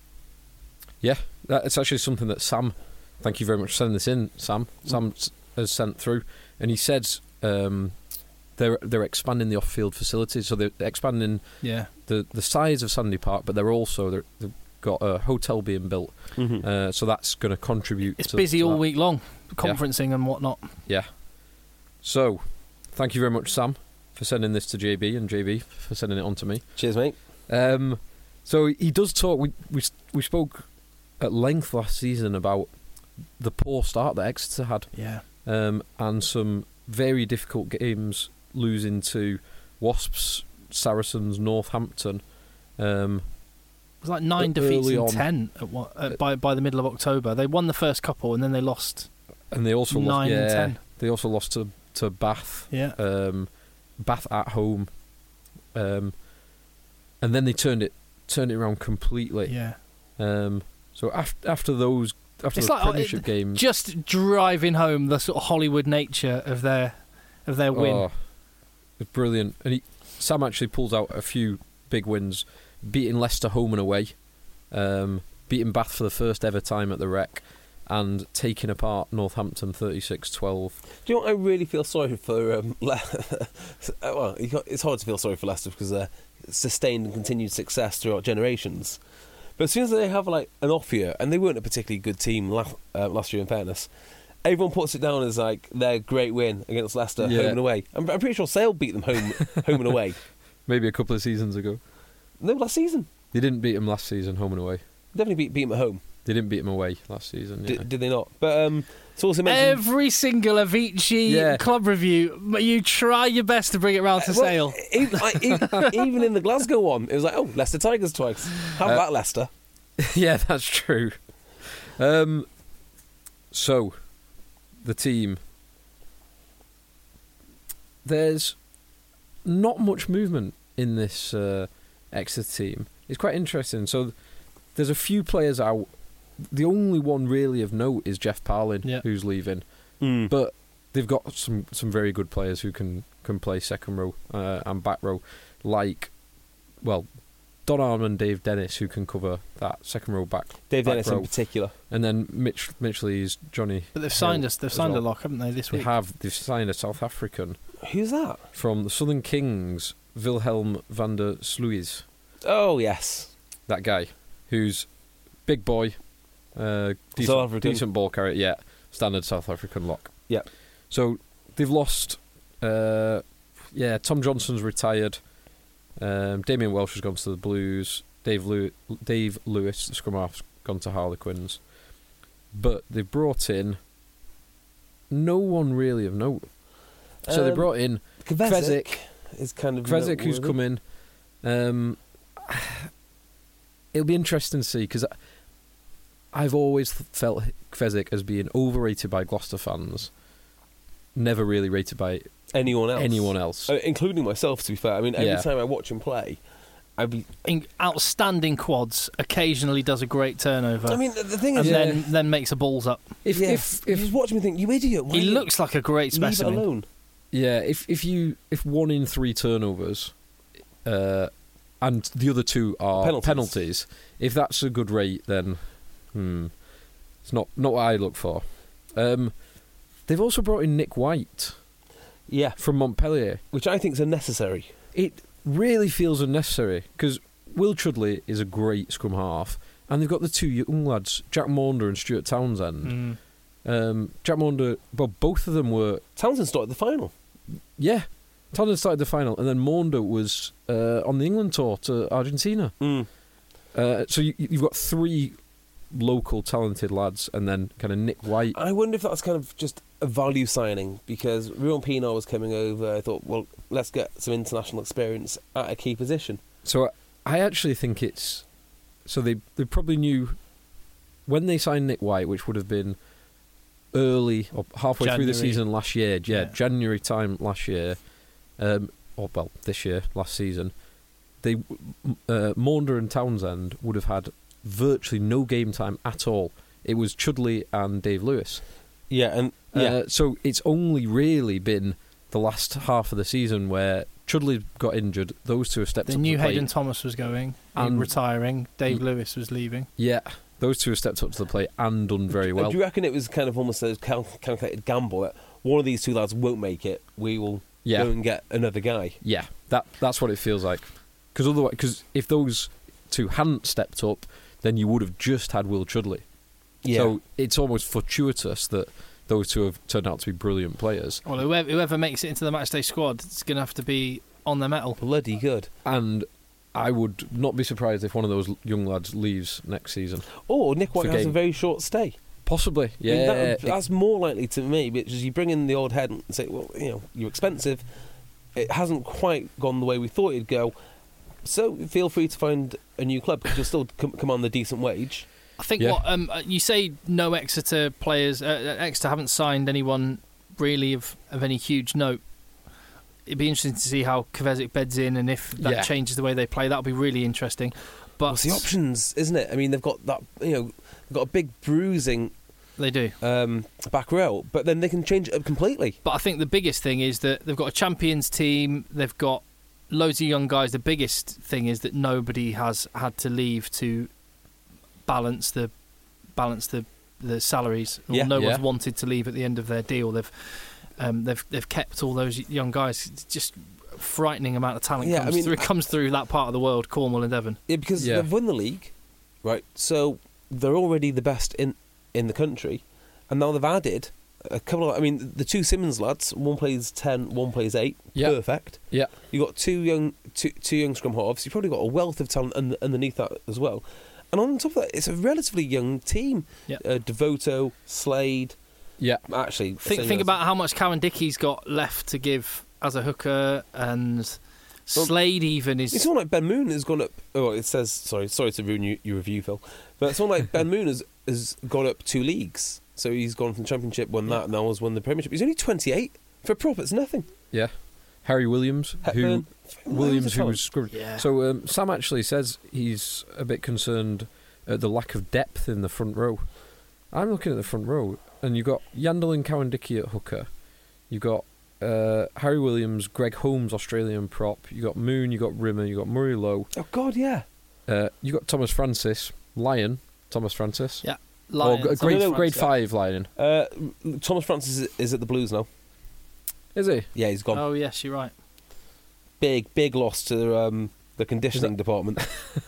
Yeah, that, it's actually something that Sam, thank you very much for sending this in, Sam. Sam s- has sent through, and he says um, they're they're expanding the off-field facilities, so they're expanding Yeah. the the size of Sandy Park, but they're also they're, they've got a hotel being built, Mm-hmm. uh, so that's going to contribute. It's to, busy to all that. week long, conferencing and whatnot. Yeah. So, thank you very much, Sam, for sending this to J B, and J B for sending it on to me. Cheers, mate. Um, so he does talk. We we we spoke at length last season about the poor start that Exeter had, Yeah. um, and some very difficult games, losing to Wasps, Saracens, Northampton. Um, It was like nine But defeats early in on- ten at what, at, by by the middle of October. They won the first couple and then they lost and they also lost, nine yeah, and ten. they also lost to to Bath, Yeah. um, Bath at home, um, and then they turned it turned it around completely. Yeah. Um, so after after those after It's the like, oh, Premiership it- games, Just driving home the sort of Hollywood nature of their of their win. Oh, it's brilliant. And he, Sam actually pulls out a few big wins, beating Leicester home and away, um, beating Bath for the first ever time at the Rec, and taking apart Northampton thirty-six twelve. Do you know what I really feel sorry for? Um, Le- well, you can't- it's hard to feel sorry for Leicester because they're sustained and continued success throughout generations. But as soon as they have like an off year, and they weren't a particularly good team la- uh, last year, in fairness, everyone puts it down as like their great win against Leicester Yeah. home and away. I'm, I'm pretty sure Sale beat them home, home and away. Maybe a couple of seasons ago. No, last season They didn't beat them last season, home and away. definitely beat, beat them at home. They didn't beat them away last season. Yeah. Did, did they not? But um, it's also mentioned. Every single Avicii Yeah. club review, but you try your best to bring it round to Well, Sale. Even, like, even, even in the Glasgow one, it was like, oh, Leicester Tigers twice. Have Uh, that, Leicester. Yeah, that's true. Um, so, the team. There's not much movement in this uh, Exeter team. It's quite interesting. So, there's a few players out. The only one really of note is Jeff Parlin, Yeah. who's leaving. Mm. But they've got some, some very good players who can, can play second row uh, and back row, like, well, Don Arm and Dave Dennis who can cover that second row back. Dave back Dennis row. in particular. And then Mitch Mitch Lee's Johnny. But they've signed Hill us. They've as signed well. a lock, haven't they? This They week. have. They've signed a South African Who's that? from the Southern Kings, Wilhelm van der Sluis. Oh, yes. That guy, who's big boy, uh, South decent, African. decent ball carrier. Yeah, standard South African lock. Yeah. So they've lost. Uh, yeah, Tom Johnson's retired. Um, Damien Welsh has gone to the Blues. Dave Lew- Dave Lewis, the scrum half, has gone to Harlequins. But they've brought in no one really of note. So they Um, brought in Kvezik Kvezik, is kind of Kvezik who's noteworthy. come in. Um, it'll be interesting to see because I've always felt Kvezik as being overrated by Gloucester fans, never really rated by anyone else. anyone else. Uh, including myself, to be fair. I mean, every Yeah. time I watch him play, I'd be. In outstanding quads. Occasionally does a great turnover. I mean, the, the thing and is, Yeah. then then makes a balls up. If yeah, if you if just watch him and think, you idiot. Why He you- looks like a great leave it specimen. alone. yeah, if if you if one in three turnovers, uh, and the other two are Penalties. penalties, if that's a good rate, then hmm, it's not not what I look for. Um, they've also brought in Nick White Yeah, from Montpellier. which I think is unnecessary. It really feels unnecessary because Will Chudley is a great scrum half, and they've got the two young lads, Jack Maunder and Stuart Townsend. Mm. Um, Jack Maunder, well, both of them were, Townsend started the final. yeah. Townsend started the final, and then Maunder was uh, on the England tour to Argentina. Mm. Uh, so you, you've got three local talented lads, and then kind of Nick White. I wonder if that's kind of just a value signing because Ruan Pienaar was coming over. I thought, well, let's get some international experience at a key position. So I actually think it's so they they probably knew when they signed Nick White, which would have been early or halfway through the January. season last year. Yeah, Yeah. January time last year, um, or well this year, last season. They uh, Maunder and Townsend would have had virtually no game time at all. It was Chudley and Dave Lewis. Yeah, and yeah, Uh, so it's only really been the last half of the season where Chudley got injured. Those two have stepped They up knew to the plate. Hayden Thomas was going, And- retiring. Dave Y- Lewis was leaving. Yeah, those two have stepped up to the plate and done very well. do you reckon it was kind of almost a cal- calculated gamble that one of these two lads won't make it? We will Yeah. go and get another guy. Yeah, that that's what it feels like. Because otherwise, because if those two hadn't stepped up, then you would have just had Will Chudley. Yeah. So it's almost fortuitous that those two have turned out to be brilliant players. Well, whoever, whoever makes it into the matchday squad, it's going to have to be on their mettle. Bloody good. And I would not be surprised if one of those young lads leaves next season. Or Nick White For has a game. very short stay. Possibly, I yeah. mean, that, it- that's more likely to me because you bring in the old head and say, well, you know, you're expensive. It hasn't quite gone the way we thought it'd go. So feel free to find a new club because you'll still com- command the decent wage. I think Yeah. what um, uh, you say, no Exeter players. Uh, Exeter haven't signed anyone really of, of any huge note. It'd be interesting to see how Kvezik beds in and if that Yeah. changes the way they play. That'll be really interesting. But Well, it's the options, isn't it? I mean, they've got that, you know, they've got a big bruising they do. um, back row, but then they can change it up completely. But I think the biggest thing is that they've got a champions team. They've got loads of young guys. The biggest thing is that nobody has had to leave to balance the balance the the salaries. Or Yeah. no Yeah. one's wanted to leave at the end of their deal. They've um, they've they've kept all those young guys. It's just frightening amount of talent Yeah, I comes mean, through. It comes through that part of the world, Cornwall and Devon. Yeah, because Yeah. they've won the league, right? So they're already the best in in the country, and now they've added a couple of. I mean, the two Simmons lads, one plays ten, one plays eight. Yeah. Perfect. yeah, You got two young, two, two young scrum halves. You've probably got a wealth of talent un- underneath that as well. And on top of that, it's a relatively young team. Yeah. Uh, Devoto, Slade. yeah. Actually, Think same think as- about how much Cowan Dickey's got left to give as a hooker, and Slade even is. It's someone like Ben Moon has gone up. Oh, it says sorry, sorry to ruin your, your review, Phil. But someone like Ben Moon has has gone up two leagues. So he's gone from the Championship, won that, and now has won the Premiership. He's only twenty-eight. For a prop, it's nothing. Yeah, Harry Williams, Hepburn, who Williams, loads of who talent. was screwed. Yeah. So um, Sam actually says he's a bit concerned at the lack of depth in the front row. I'm looking at the front row, and you've got Yandel and Cowan-Dickey at hooker. You've got uh, Harry Williams, Greg Holmes, Australian prop. You got Moon, you got Rimmer, you got Murray Lowe. Oh God, yeah. Uh, you got Thomas Francis, Lion, Thomas Francis. Yeah, Or Lions. g- grade, no, no, grade yeah. five Lion. Uh, Thomas Francis is, is at the Blues now. Is he? Yeah, he's gone. Oh yes, you're right. Big, big loss to um, the conditioning department.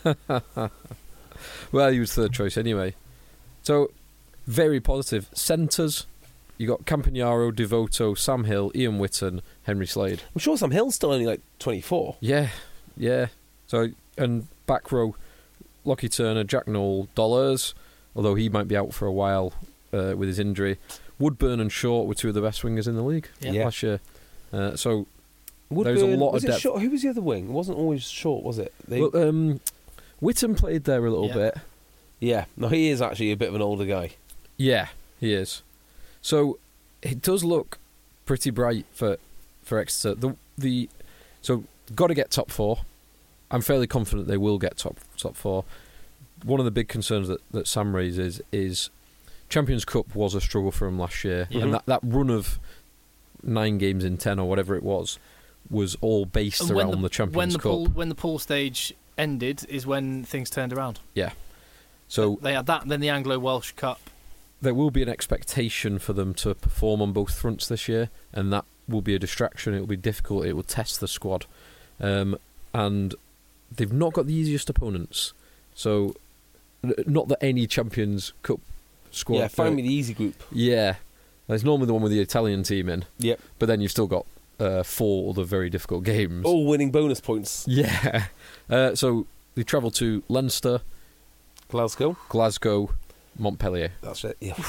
Well, he was third choice anyway. So, very positive. Centres, you got Campagnaro, Devoto, Sam Hill, Ian Whitton, Henry Slade. I'm sure Sam Hill's still only like twenty-four. Yeah, yeah. So, and back row, Lockie Turner, Jack Noel, Dollars, although he might be out for a while uh, with his injury. Woodburn and Short were two of the best wingers in the league Yeah. Yeah. last year. Uh, so, Woodburn, there's a lot was of it depth. Short? Who was the other wing? It wasn't always Short, was it? They, well, um, Whitton played there a little Yeah. bit. yeah. No, he is actually a bit of an older guy. Yeah, he is. So it does look pretty bright for for Exeter. The the so got to get top four. I'm fairly confident they will get top top four. One of the big concerns that, that Sam raises is Champions Cup was a struggle for him last year, Yeah. and that, that run of nine games in ten or whatever it was was all based And when around the, Champions when the Cup. pool when the pool stage ended is when things turned around. Yeah. So They had that, then the Anglo Welsh Cup. there will be an expectation for them to perform on both fronts this year, and that will be a distraction. It will be difficult. It will test the squad, um, and they've not got the easiest opponents. So, n- not that any Champions Cup squad. Yeah, find uh, me the easy group. Yeah, there's normally the one with the Italian team in, Yep. but then you've still got uh, four other very difficult games. All winning bonus points. Yeah. Uh, so they travel to Leinster, Glasgow. Glasgow, Montpellier. That's it. Yeah.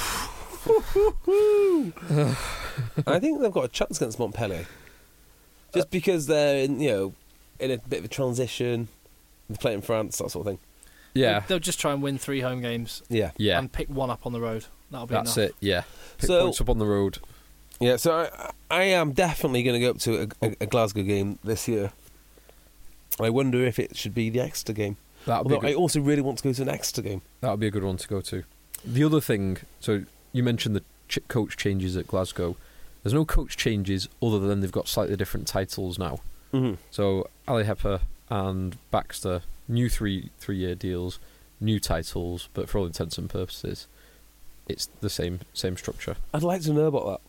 I think they've got a chance against Montpellier, just because they're in, you know, in a bit of a transition. They play in France, that sort of thing. Yeah, They'll just try and win three home games Yeah. yeah. and pick one up on the road. That'll be That's enough. it. Yeah. Pick So- points up on the road. Yeah, so I, I am definitely going to go up to a, a, a Glasgow game this year. I wonder if it should be the Exeter game. That'll be. Although a I good, also really want to go to an Exeter game. that'll be a good one to go to. The other thing, so you mentioned the ch- coach changes at Glasgow. There's no coach changes other than they've got slightly different titles now. Mm-hmm. So Ali Hepper and Baxter, new three three year deals, new titles, but for all intents and purposes, it's the same same structure. I'd like to know about that.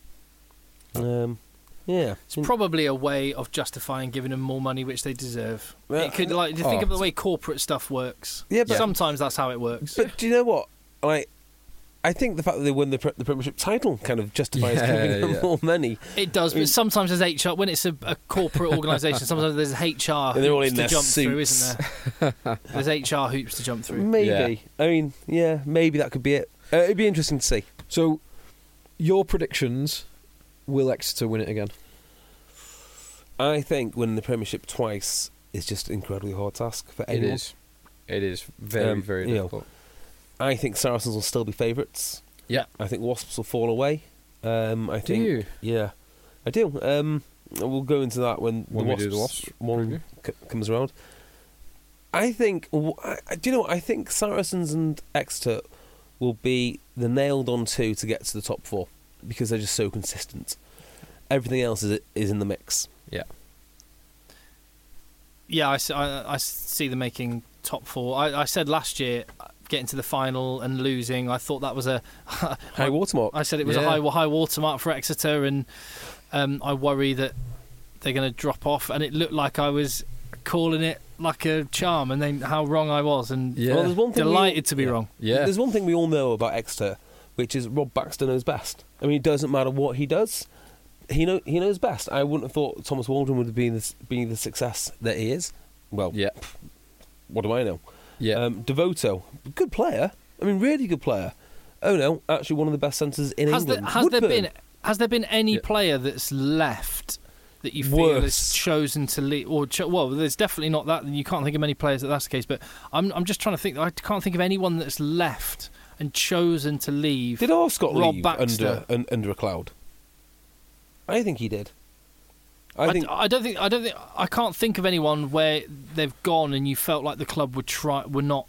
Um, yeah. It's probably a way of justifying giving them more money, which they deserve. Well, it could, like, you oh. think of the way corporate stuff works. Yeah, but- sometimes that's how it works. But do you know what? Like, I think the fact that they won the, pre- the Premiership title kind of justifies Yeah, giving them yeah. more money. It does, I mean- but sometimes there's H R. When it's a, a corporate organisation, sometimes there's H R And they're all hoops in to their jump through, suits. isn't there? There's H R hoops to jump through. Maybe. I mean, yeah, maybe that could be it. Uh, it'd be interesting to see. So, your predictions: will Exeter win it again? I think winning the Premiership twice is just an incredibly hard task for anyone. It is. It is very Um, very you know, difficult. I think Saracens will still be favourites. Yeah. I think Wasps will fall away. Um, I Do think. you? Yeah, I do. Um, we'll go into that when, When the we Wasps do the Wasps one preview. c- comes around. I think. w- I, I- do you know what? I think Saracens and Exeter will be the nailed on two to get to the top four because they're just so consistent. Everything else is is in the mix. Yeah. Yeah, I, s- I- I see them making top four. I, I said last year, getting to the final and losing, I thought that was a High watermark. I said it was Yeah. a high high watermark for Exeter, and um, I worry that they're going to drop off. And it looked like I was calling it like a charm, and then how wrong I was, and Yeah. Well, there's one thing we delighted all- to be yeah. wrong. Yeah. There's one thing we all know about Exeter, which is Rob Baxter knows best. I mean, it doesn't matter what he does. He know he knows best. I wouldn't have thought Thomas Waldron would have been the, be the success that he is. Well, Yeah. what do I know? Yeah. Um, Devoto, good player. I mean, really good player. Oh no, actually one of the best centres in Has there, England. has there Woodburn. been has there been any Yeah. player that's left that you feel Worse. has chosen to leave? Or cho- well, there's definitely not that. You can't think of many players that that's the case. But I'm I'm just trying to think. I can't think of anyone that's left and chosen to leave. Did Arscott Rob leave Baxter. under un, under a cloud? I think he did. I I, think I don't think I don't think I can't think of anyone where they've gone and you felt like the club would try. We're not.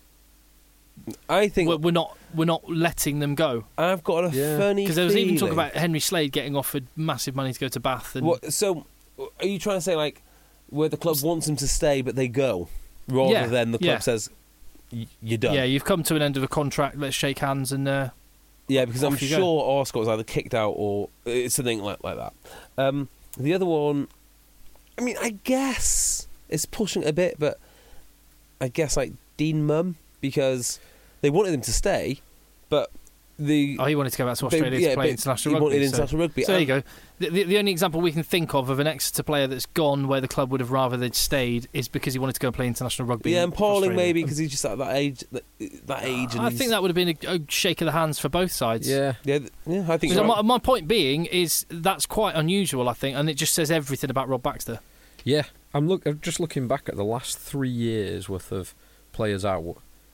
I think We're, we're not. We're not letting them go I've got a Yeah. funny because there was even talk feeling. about Henry Slade getting offered massive money to go to Bath. And What, so, are you trying to say like where the club wants him to stay, but they go? rather Yeah, than the club yeah. says y- you're done. Yeah, you've come to an end of a contract. Let's shake hands and. Uh, Yeah, because I'm Off you go. sure Arscott was either kicked out or it's something like like that. Um, the other one, I mean, I guess it's pushing it a bit, but I guess like Dean Mum, because they wanted him to stay, but the oh, he wanted to go back to they- Australia yeah, to play but international he rugby. wanted so- international rugby. So there you and- go. The, the, the only example we can think of of an Exeter player that's gone where the club would have rather they'd stayed is because he wanted to go and play international rugby. Yeah, in and Pauling Australia. maybe because he's just at that age. That, that age. And I he's- think that would have been a, a shake of the hands for both sides. Yeah. Yeah, th- yeah, I think. So you're my, right. my point being is that's quite unusual, I think, and it just says everything about Rob Baxter. Yeah, I'm look. I'm just looking back at the last three years worth of players out.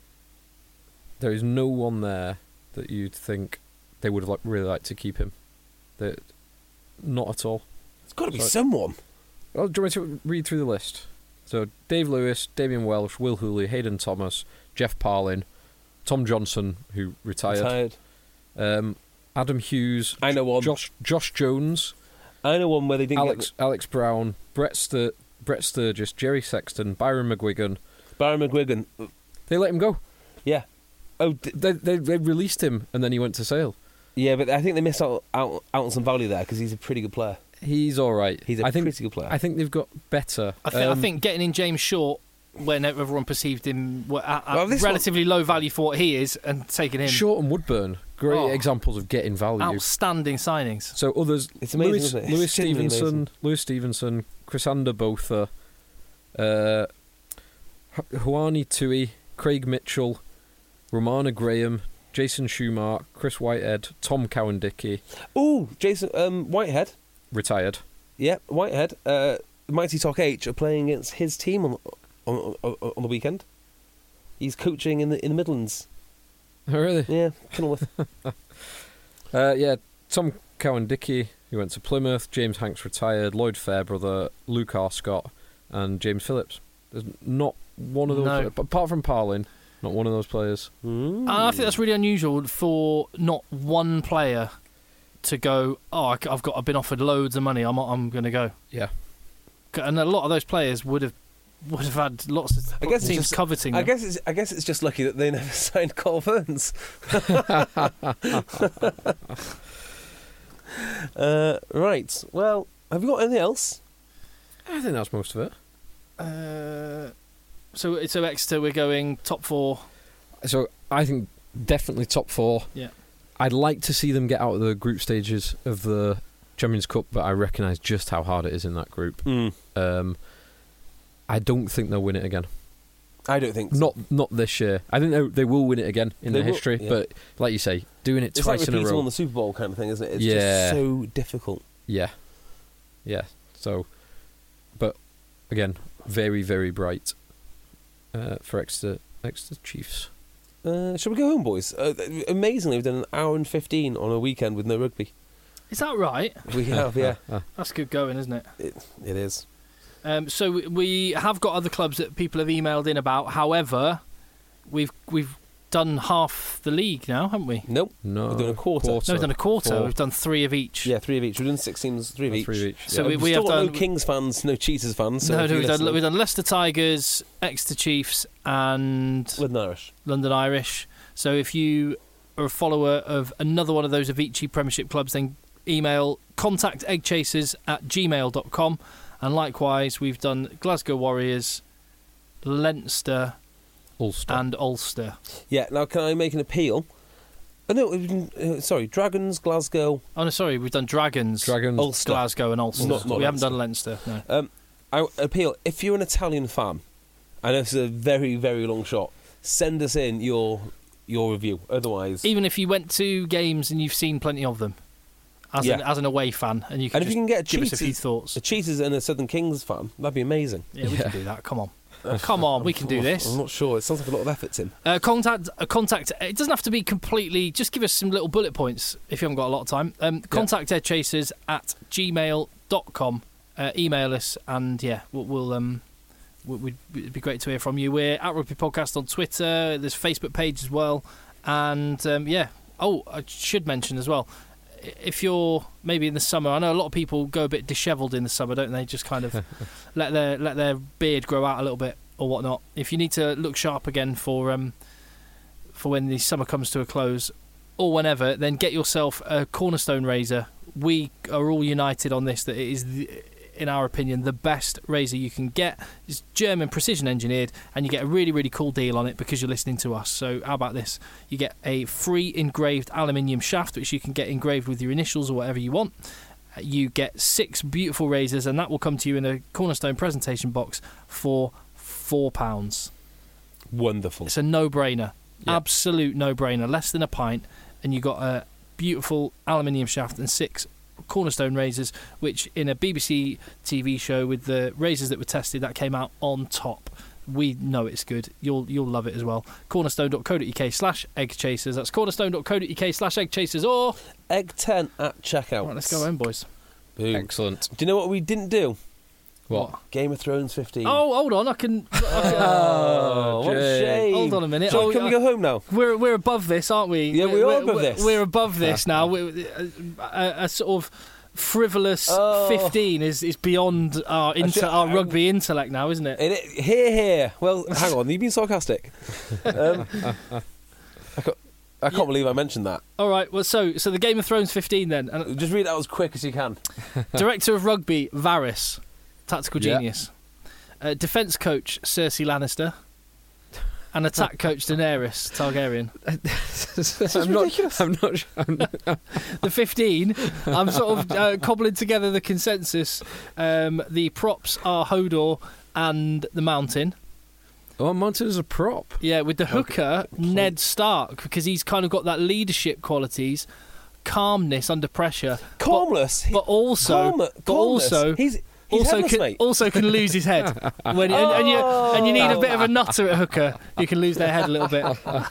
There is no one there that you'd think they would have like, really liked to keep him. That, not at all. It's got to be Sorry. someone. Well, do you want me to read through the list? So Dave Lewis, Damien Welsh, Will Hooley, Hayden Thomas, Jeff Parlin, Tom Johnson, who retired, Tired. Um, Adam Hughes, I know one. Josh Josh Jones, I know one where they didn't Alex Alex Brown, Brett Stur- Brett Sturgis, Jerry Sexton, Byron McGuigan. get Barry McGuigan. They let him go. Yeah. Oh, d- They, they they released him and then he went to Sale. yeah, but I think they missed out, out, out on some value there because he's a pretty good player. He's all right. He's a I think, pretty good player. I think they've got better. I, th- Um, I think getting in James Short when everyone perceived him wa- at, at Well, this relatively low value for what he is and taking him Short and Woodburn, great Oh. examples of getting value. outstanding signings. So others, It's amazing, Lewis, isn't it? It's Lewis genuinely Stevenson, amazing. Lewis Stevenson, Chrysander Botha, uh, H- Huani Tui, Craig Mitchell, Romana Graham, Jason Schumark, Chris Whitehead, Tom Cowan-Dickey, Oh, Jason um, Whitehead. retired. Yeah, Whitehead. Uh, Mighty Talk H are playing against his team on on, on, on the weekend. He's coaching in the in the Midlands. Oh, really? Yeah, Kenilworth. Uh, yeah, Tom Cowan-Dickey, who went to Plymouth, James Hanks retired, Lloyd Fairbrother, Luke Arscott, and James Phillips. There's not one of those, No. apart from Parlin, not one of those players. Mm. And I think that's really unusual for not one player to go, oh, I c- I've got, I've been offered loads of money. I'm, I'm going to go. Yeah. C- And a lot of those players would have, would have had lots of I guess it's teams just- coveting I them. guess it's I guess it's just lucky that they never signed Carl Burns. uh, right. Well, have you got anything else? I think that's most of it. Uh, so, so Exeter, we're going top four. So I think definitely top four. Yeah. I'd like to see them get out of the group stages of the Champions Cup, but I recognise just how hard it is in that group. Mm. Um, I don't think they'll win it again. I don't think so. Not not this year. I think they, they will win it again in They their will, history, yeah. but like you say, doing it It's like twice in a repeating row. on the Super Bowl kind of thing, isn't it? It's Yeah. just so difficult. Yeah, yeah. So, but again, very very bright uh, for Exeter Exeter Chiefs. Uh, shall we go home, boys? Uh, amazingly, we've done an hour and fifteen on a weekend with no rugby. Is that right? We have, yeah. That's good going, isn't it? It, it is. Um, so we- we have got other clubs that people have emailed in about. However, we've we've done half the league now, haven't we? Nope. No, We're doing a quarter. No, we've done a quarter. Four. We've done three of each. Yeah, three of each. We've done six teams, three of Oh, each. three of each. So Yeah, we, we've we still have got done. no Kings fans, no Cheetahs fans. So no, if no, you're we've done, listening- we've done Leicester Tigers, Exeter Chiefs, and London Irish. London Irish. So if you are a follower of another one of those Avicii Premiership clubs, then email contact eggchasers at gmail dot com. And likewise, we've done Glasgow Warriors, Leinster, Ulster. and Ulster. Yeah. Now, can I make an appeal? Oh, no, we've been, uh, sorry, Dragons, Glasgow. Oh no, sorry, we've done Dragons, Dragons. Ulster. Glasgow, and Ulster. Not- not we haven't Leinster. done Leinster. No. Um, I appeal, if you're an Italian fan, I know this is a very, very long shot, send us in your your review. Otherwise, Even if you went to games and you've seen plenty of them, as an Yeah. as an away fan, and you can and if just you can get give us a few Cheetahs, thoughts. a Cheetahs and a Southern Kings fan, that'd be amazing. Yeah, we Yeah. can do that. Come on, come on, we can do this. I'm not sure. It sounds like a lot of effort, Tim. Uh, contact, uh, contact. It doesn't have to be completely. Just give us some little bullet points if you haven't got a lot of time. Um, contact eggchasers at gmail dot com. Uh, email us, and yeah, we'll. we'll um, we- we'd, it'd be great to hear from you. We're at Rugby Podcast on Twitter. There's a Facebook page as well, and um, yeah. Oh, I should mention as well. i- If you're maybe in the summer, I know a lot of people go a bit dishevelled in the summer, don't they? Just kind of let their let their beard grow out a little bit. or whatnot, if you need to look sharp again for um, for when the summer comes to a close, or whenever, then get yourself a Cornerstone razor. We are all united on this, that it is, the, in our opinion, the best razor you can get. It's German precision engineered, and you get a really, really cool deal on it because you're listening to us. So how about this? You get a free engraved aluminium shaft, which you can get engraved with your initials or whatever you want. You get six beautiful razors, and that will come to you in a Cornerstone presentation box for four pounds. Wonderful. It's a no-brainer. Yeah. Absolute no-brainer. Less than a pint, and you got a beautiful aluminium shaft and six Cornerstone razors, which in a B B C T V show with the razors that were tested, that came out on top. We know it's good. You'll you'll love it as well. cornerstone.co.uk slash egg chasers. That's cornerstone.co.uk slash egg chasers, or Egg ten at checkout. right, let's go home, boys. Boom. Excellent. Do you know what we didn't do? What? Game of Thrones fifteen. Oh, hold on. I can. I can Oh, what a Jay. shame. hold on a minute. So Oh, can we uh, go home now? We're we're above this, aren't we? Yeah, we we're, are above we're, this. We're above this now. We're, a, a, a sort of frivolous Oh. fifteen is, is beyond our inter, Actually, our I- rugby intellect now, isn't it? And it, here, here. Well, hang on. You've been sarcastic. Um, I, can't, I can't believe I mentioned that. All right. Well, so so the Game of Thrones fifteen then. And Just read that as quick as you can. director of rugby Varys, tactical Yeah. genius. Uh, defense coach Cersei Lannister. And attack coach Daenerys Targaryen. I'm not. I'm not. su- I'm not The fifteen, I'm sort of uh, cobbling together the consensus. Um, the props are Hodor and the Mountain. oh, Mountain is a prop. Yeah, with the hooker, Ned Stark, because he's kind of got that leadership qualities, calmness under pressure. Calmless. But, but also, Calm- but calmness. also, he's, he's also headless, can, mate. also can lose his head. When, and, and, you, and you need a bit of a nutter at hooker, you can lose their head a little bit.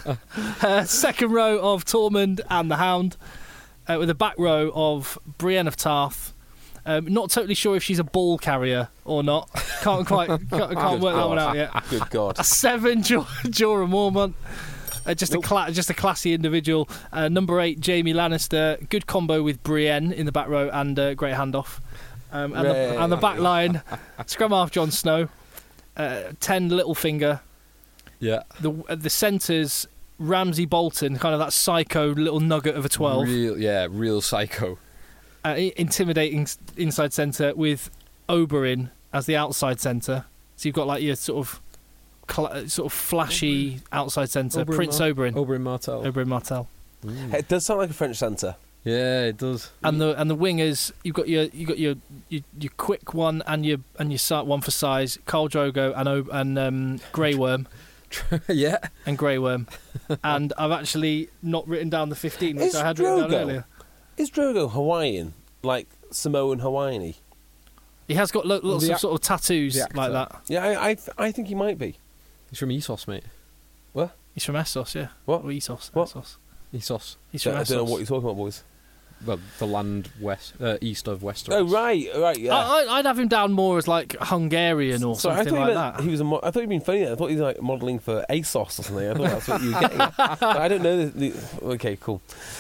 Uh, second row of Tormund and the Hound, uh, with a back row of Brienne of Tarth. Um, not totally sure if she's a ball carrier or not. Can't quite can't, can't work that one out yet. Good God. A seven, Jor- Jorah Mormont. Uh, just Nope. a cla- just a classy individual. Uh, number eight, Jaime Lannister. Good combo with Brienne in the back row and uh, great handoff. Um, and, the, and the back line, scrum half Jon Snow. Uh, ten, Littlefinger. Yeah. The uh, the centres, Ramsay Bolton, kind of that psycho little nugget of a twelve. Real. Yeah. Real psycho. Uh, i- intimidating s- inside centre with Oberyn as the outside centre. So you've got like your sort of cl- sort of flashy outside centre, Oberyn Prince Mar- Oberyn. Oberyn Martell. Oberyn Martell. It does sound like a French centre. Yeah, it does. And the and the wingers, you've got your you got your, your your quick one and your and your si- one for size, Khal Drogo and O- and um, Grey Worm yeah. and Grey Worm. And I've actually not written down the fifteen, which Is I had written down Drogo- earlier. Is Drogo Hawaiian? Like Samoan Hawaiian-y? He has got lo- lots The of ac- sort of tattoos the like actor. that. Yeah, I, I, I think he might be. He's from Essos, mate. He's from Essos, yeah. What? Or Essos. What? Essos. Essos. He's from I Essos. don't know what you're talking about, boys. Well, the land west, uh, east of Westeros. Oh, right, right, yeah. I, I- I'd have him down more as like Hungarian or Sorry, I something thought like you meant that. he was a mo- I thought you'd been funny. I thought he was like modelling for ASOS or something. I thought that's what you were getting at. But I don't know. The, the, okay, cool.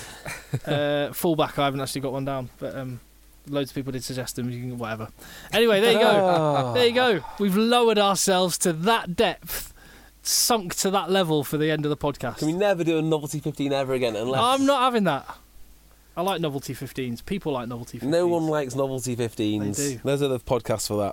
uh, fullback, I haven't actually got one down, but um, loads of people did suggest them. You can, whatever. Anyway, there you go. Ah. There you go. We've lowered ourselves to that depth, sunk to that level for the end of the podcast. Can we never do a novelty fifteen ever again? Unless I'm not having that. I like novelty fifteens. People like novelty fifteens. No one likes novelty fifteens. They do. There's other podcasts for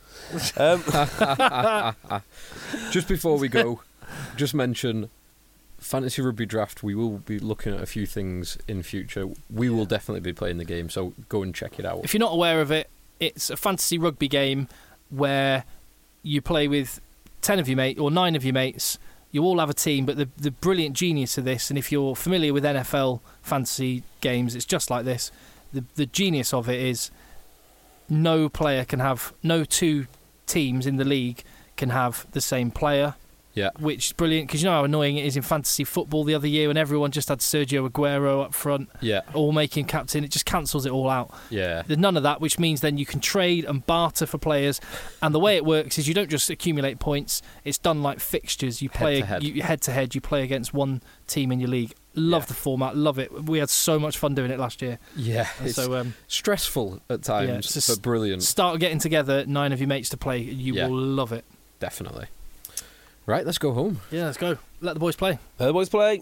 that. Um, Just before we go, just mention Fantasy Rugby Draft. We will be looking at a few things in future. We will definitely be playing the game, so go and check it out. If you're not aware of it, it's a fantasy rugby game where you play with ten of your mates or nine of your mates. You all have a team, but the the brilliant genius of this, and if you're familiar with N F L fantasy games, it's just like this. The the genius of it is no player can have, no two teams in the league can have the same player. Yeah. Which is brilliant, because you know how annoying it is in fantasy football the other year when everyone just had Sergio Aguero up front, Yeah, all making captain. It just cancels it all out. yeah, There's none of that, which means then you can trade and barter for players. And the way it works is you don't just accumulate points. It's done like fixtures. You play Head to head. you, head to head. You play against one team in your league. Love Yeah. the format. Love it. We had so much fun doing it last year. yeah. And It's so um, stressful at times, Yeah, it's just- but brilliant. start getting together nine of your mates to play. You Yeah. will love it. Definitely. Right, let's go home. Yeah, let's go. Let the boys play. Let the boys play.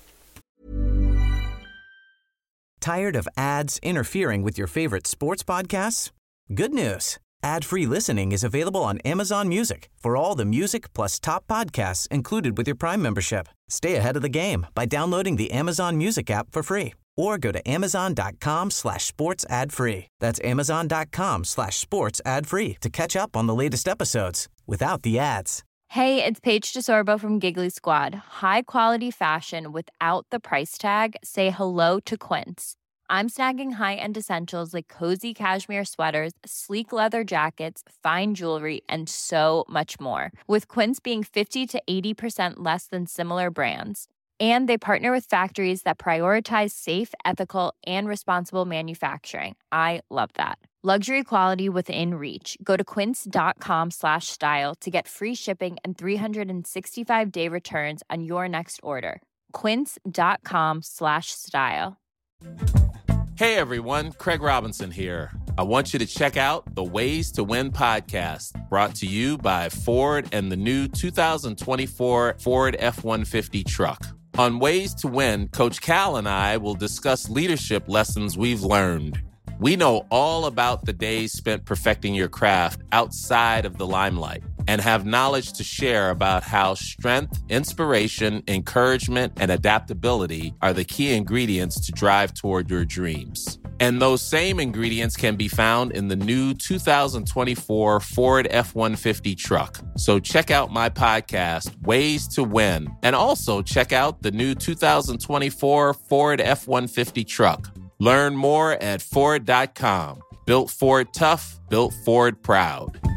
Tired of ads interfering with your favorite sports podcasts? Good news. Ad-free listening is available on Amazon Music for all the music plus top podcasts included with your Prime membership. Stay ahead of the game by downloading the Amazon Music app for free or go to amazon.com slash sports ad free. That's amazon.com slash sports ad free to catch up on the latest episodes without the ads. Hey, it's Paige DeSorbo from Giggly Squad. High quality fashion without the price tag. Say hello to Quince. I'm snagging high-end essentials like cozy cashmere sweaters, sleek leather jackets, fine jewelry, and so much more. With Quince being fifty to eighty percent less than similar brands. And they partner with factories that prioritize safe, ethical, and responsible manufacturing. I love that. Luxury quality within reach. Go to quince.com slash style to get free shipping and three sixty-five day returns on your next order. Quince.com slash style. Hey everyone, Craig Robinson here. I want you to check out the Ways to Win podcast, brought to you by Ford and the new two thousand twenty-four Ford F one fifty truck. On Ways to Win, Coach Cal and I will discuss leadership lessons we've learned. We know all about the days spent perfecting your craft outside of the limelight and have knowledge to share about how strength, inspiration, encouragement, and adaptability are the key ingredients to drive toward your dreams. And those same ingredients can be found in the new two thousand twenty-four Ford F one fifty truck. So check out my podcast, Ways to Win, and also check out the new two thousand twenty-four Ford F one fifty truck. Learn more at Ford dot com. Built Ford tough, built Ford proud.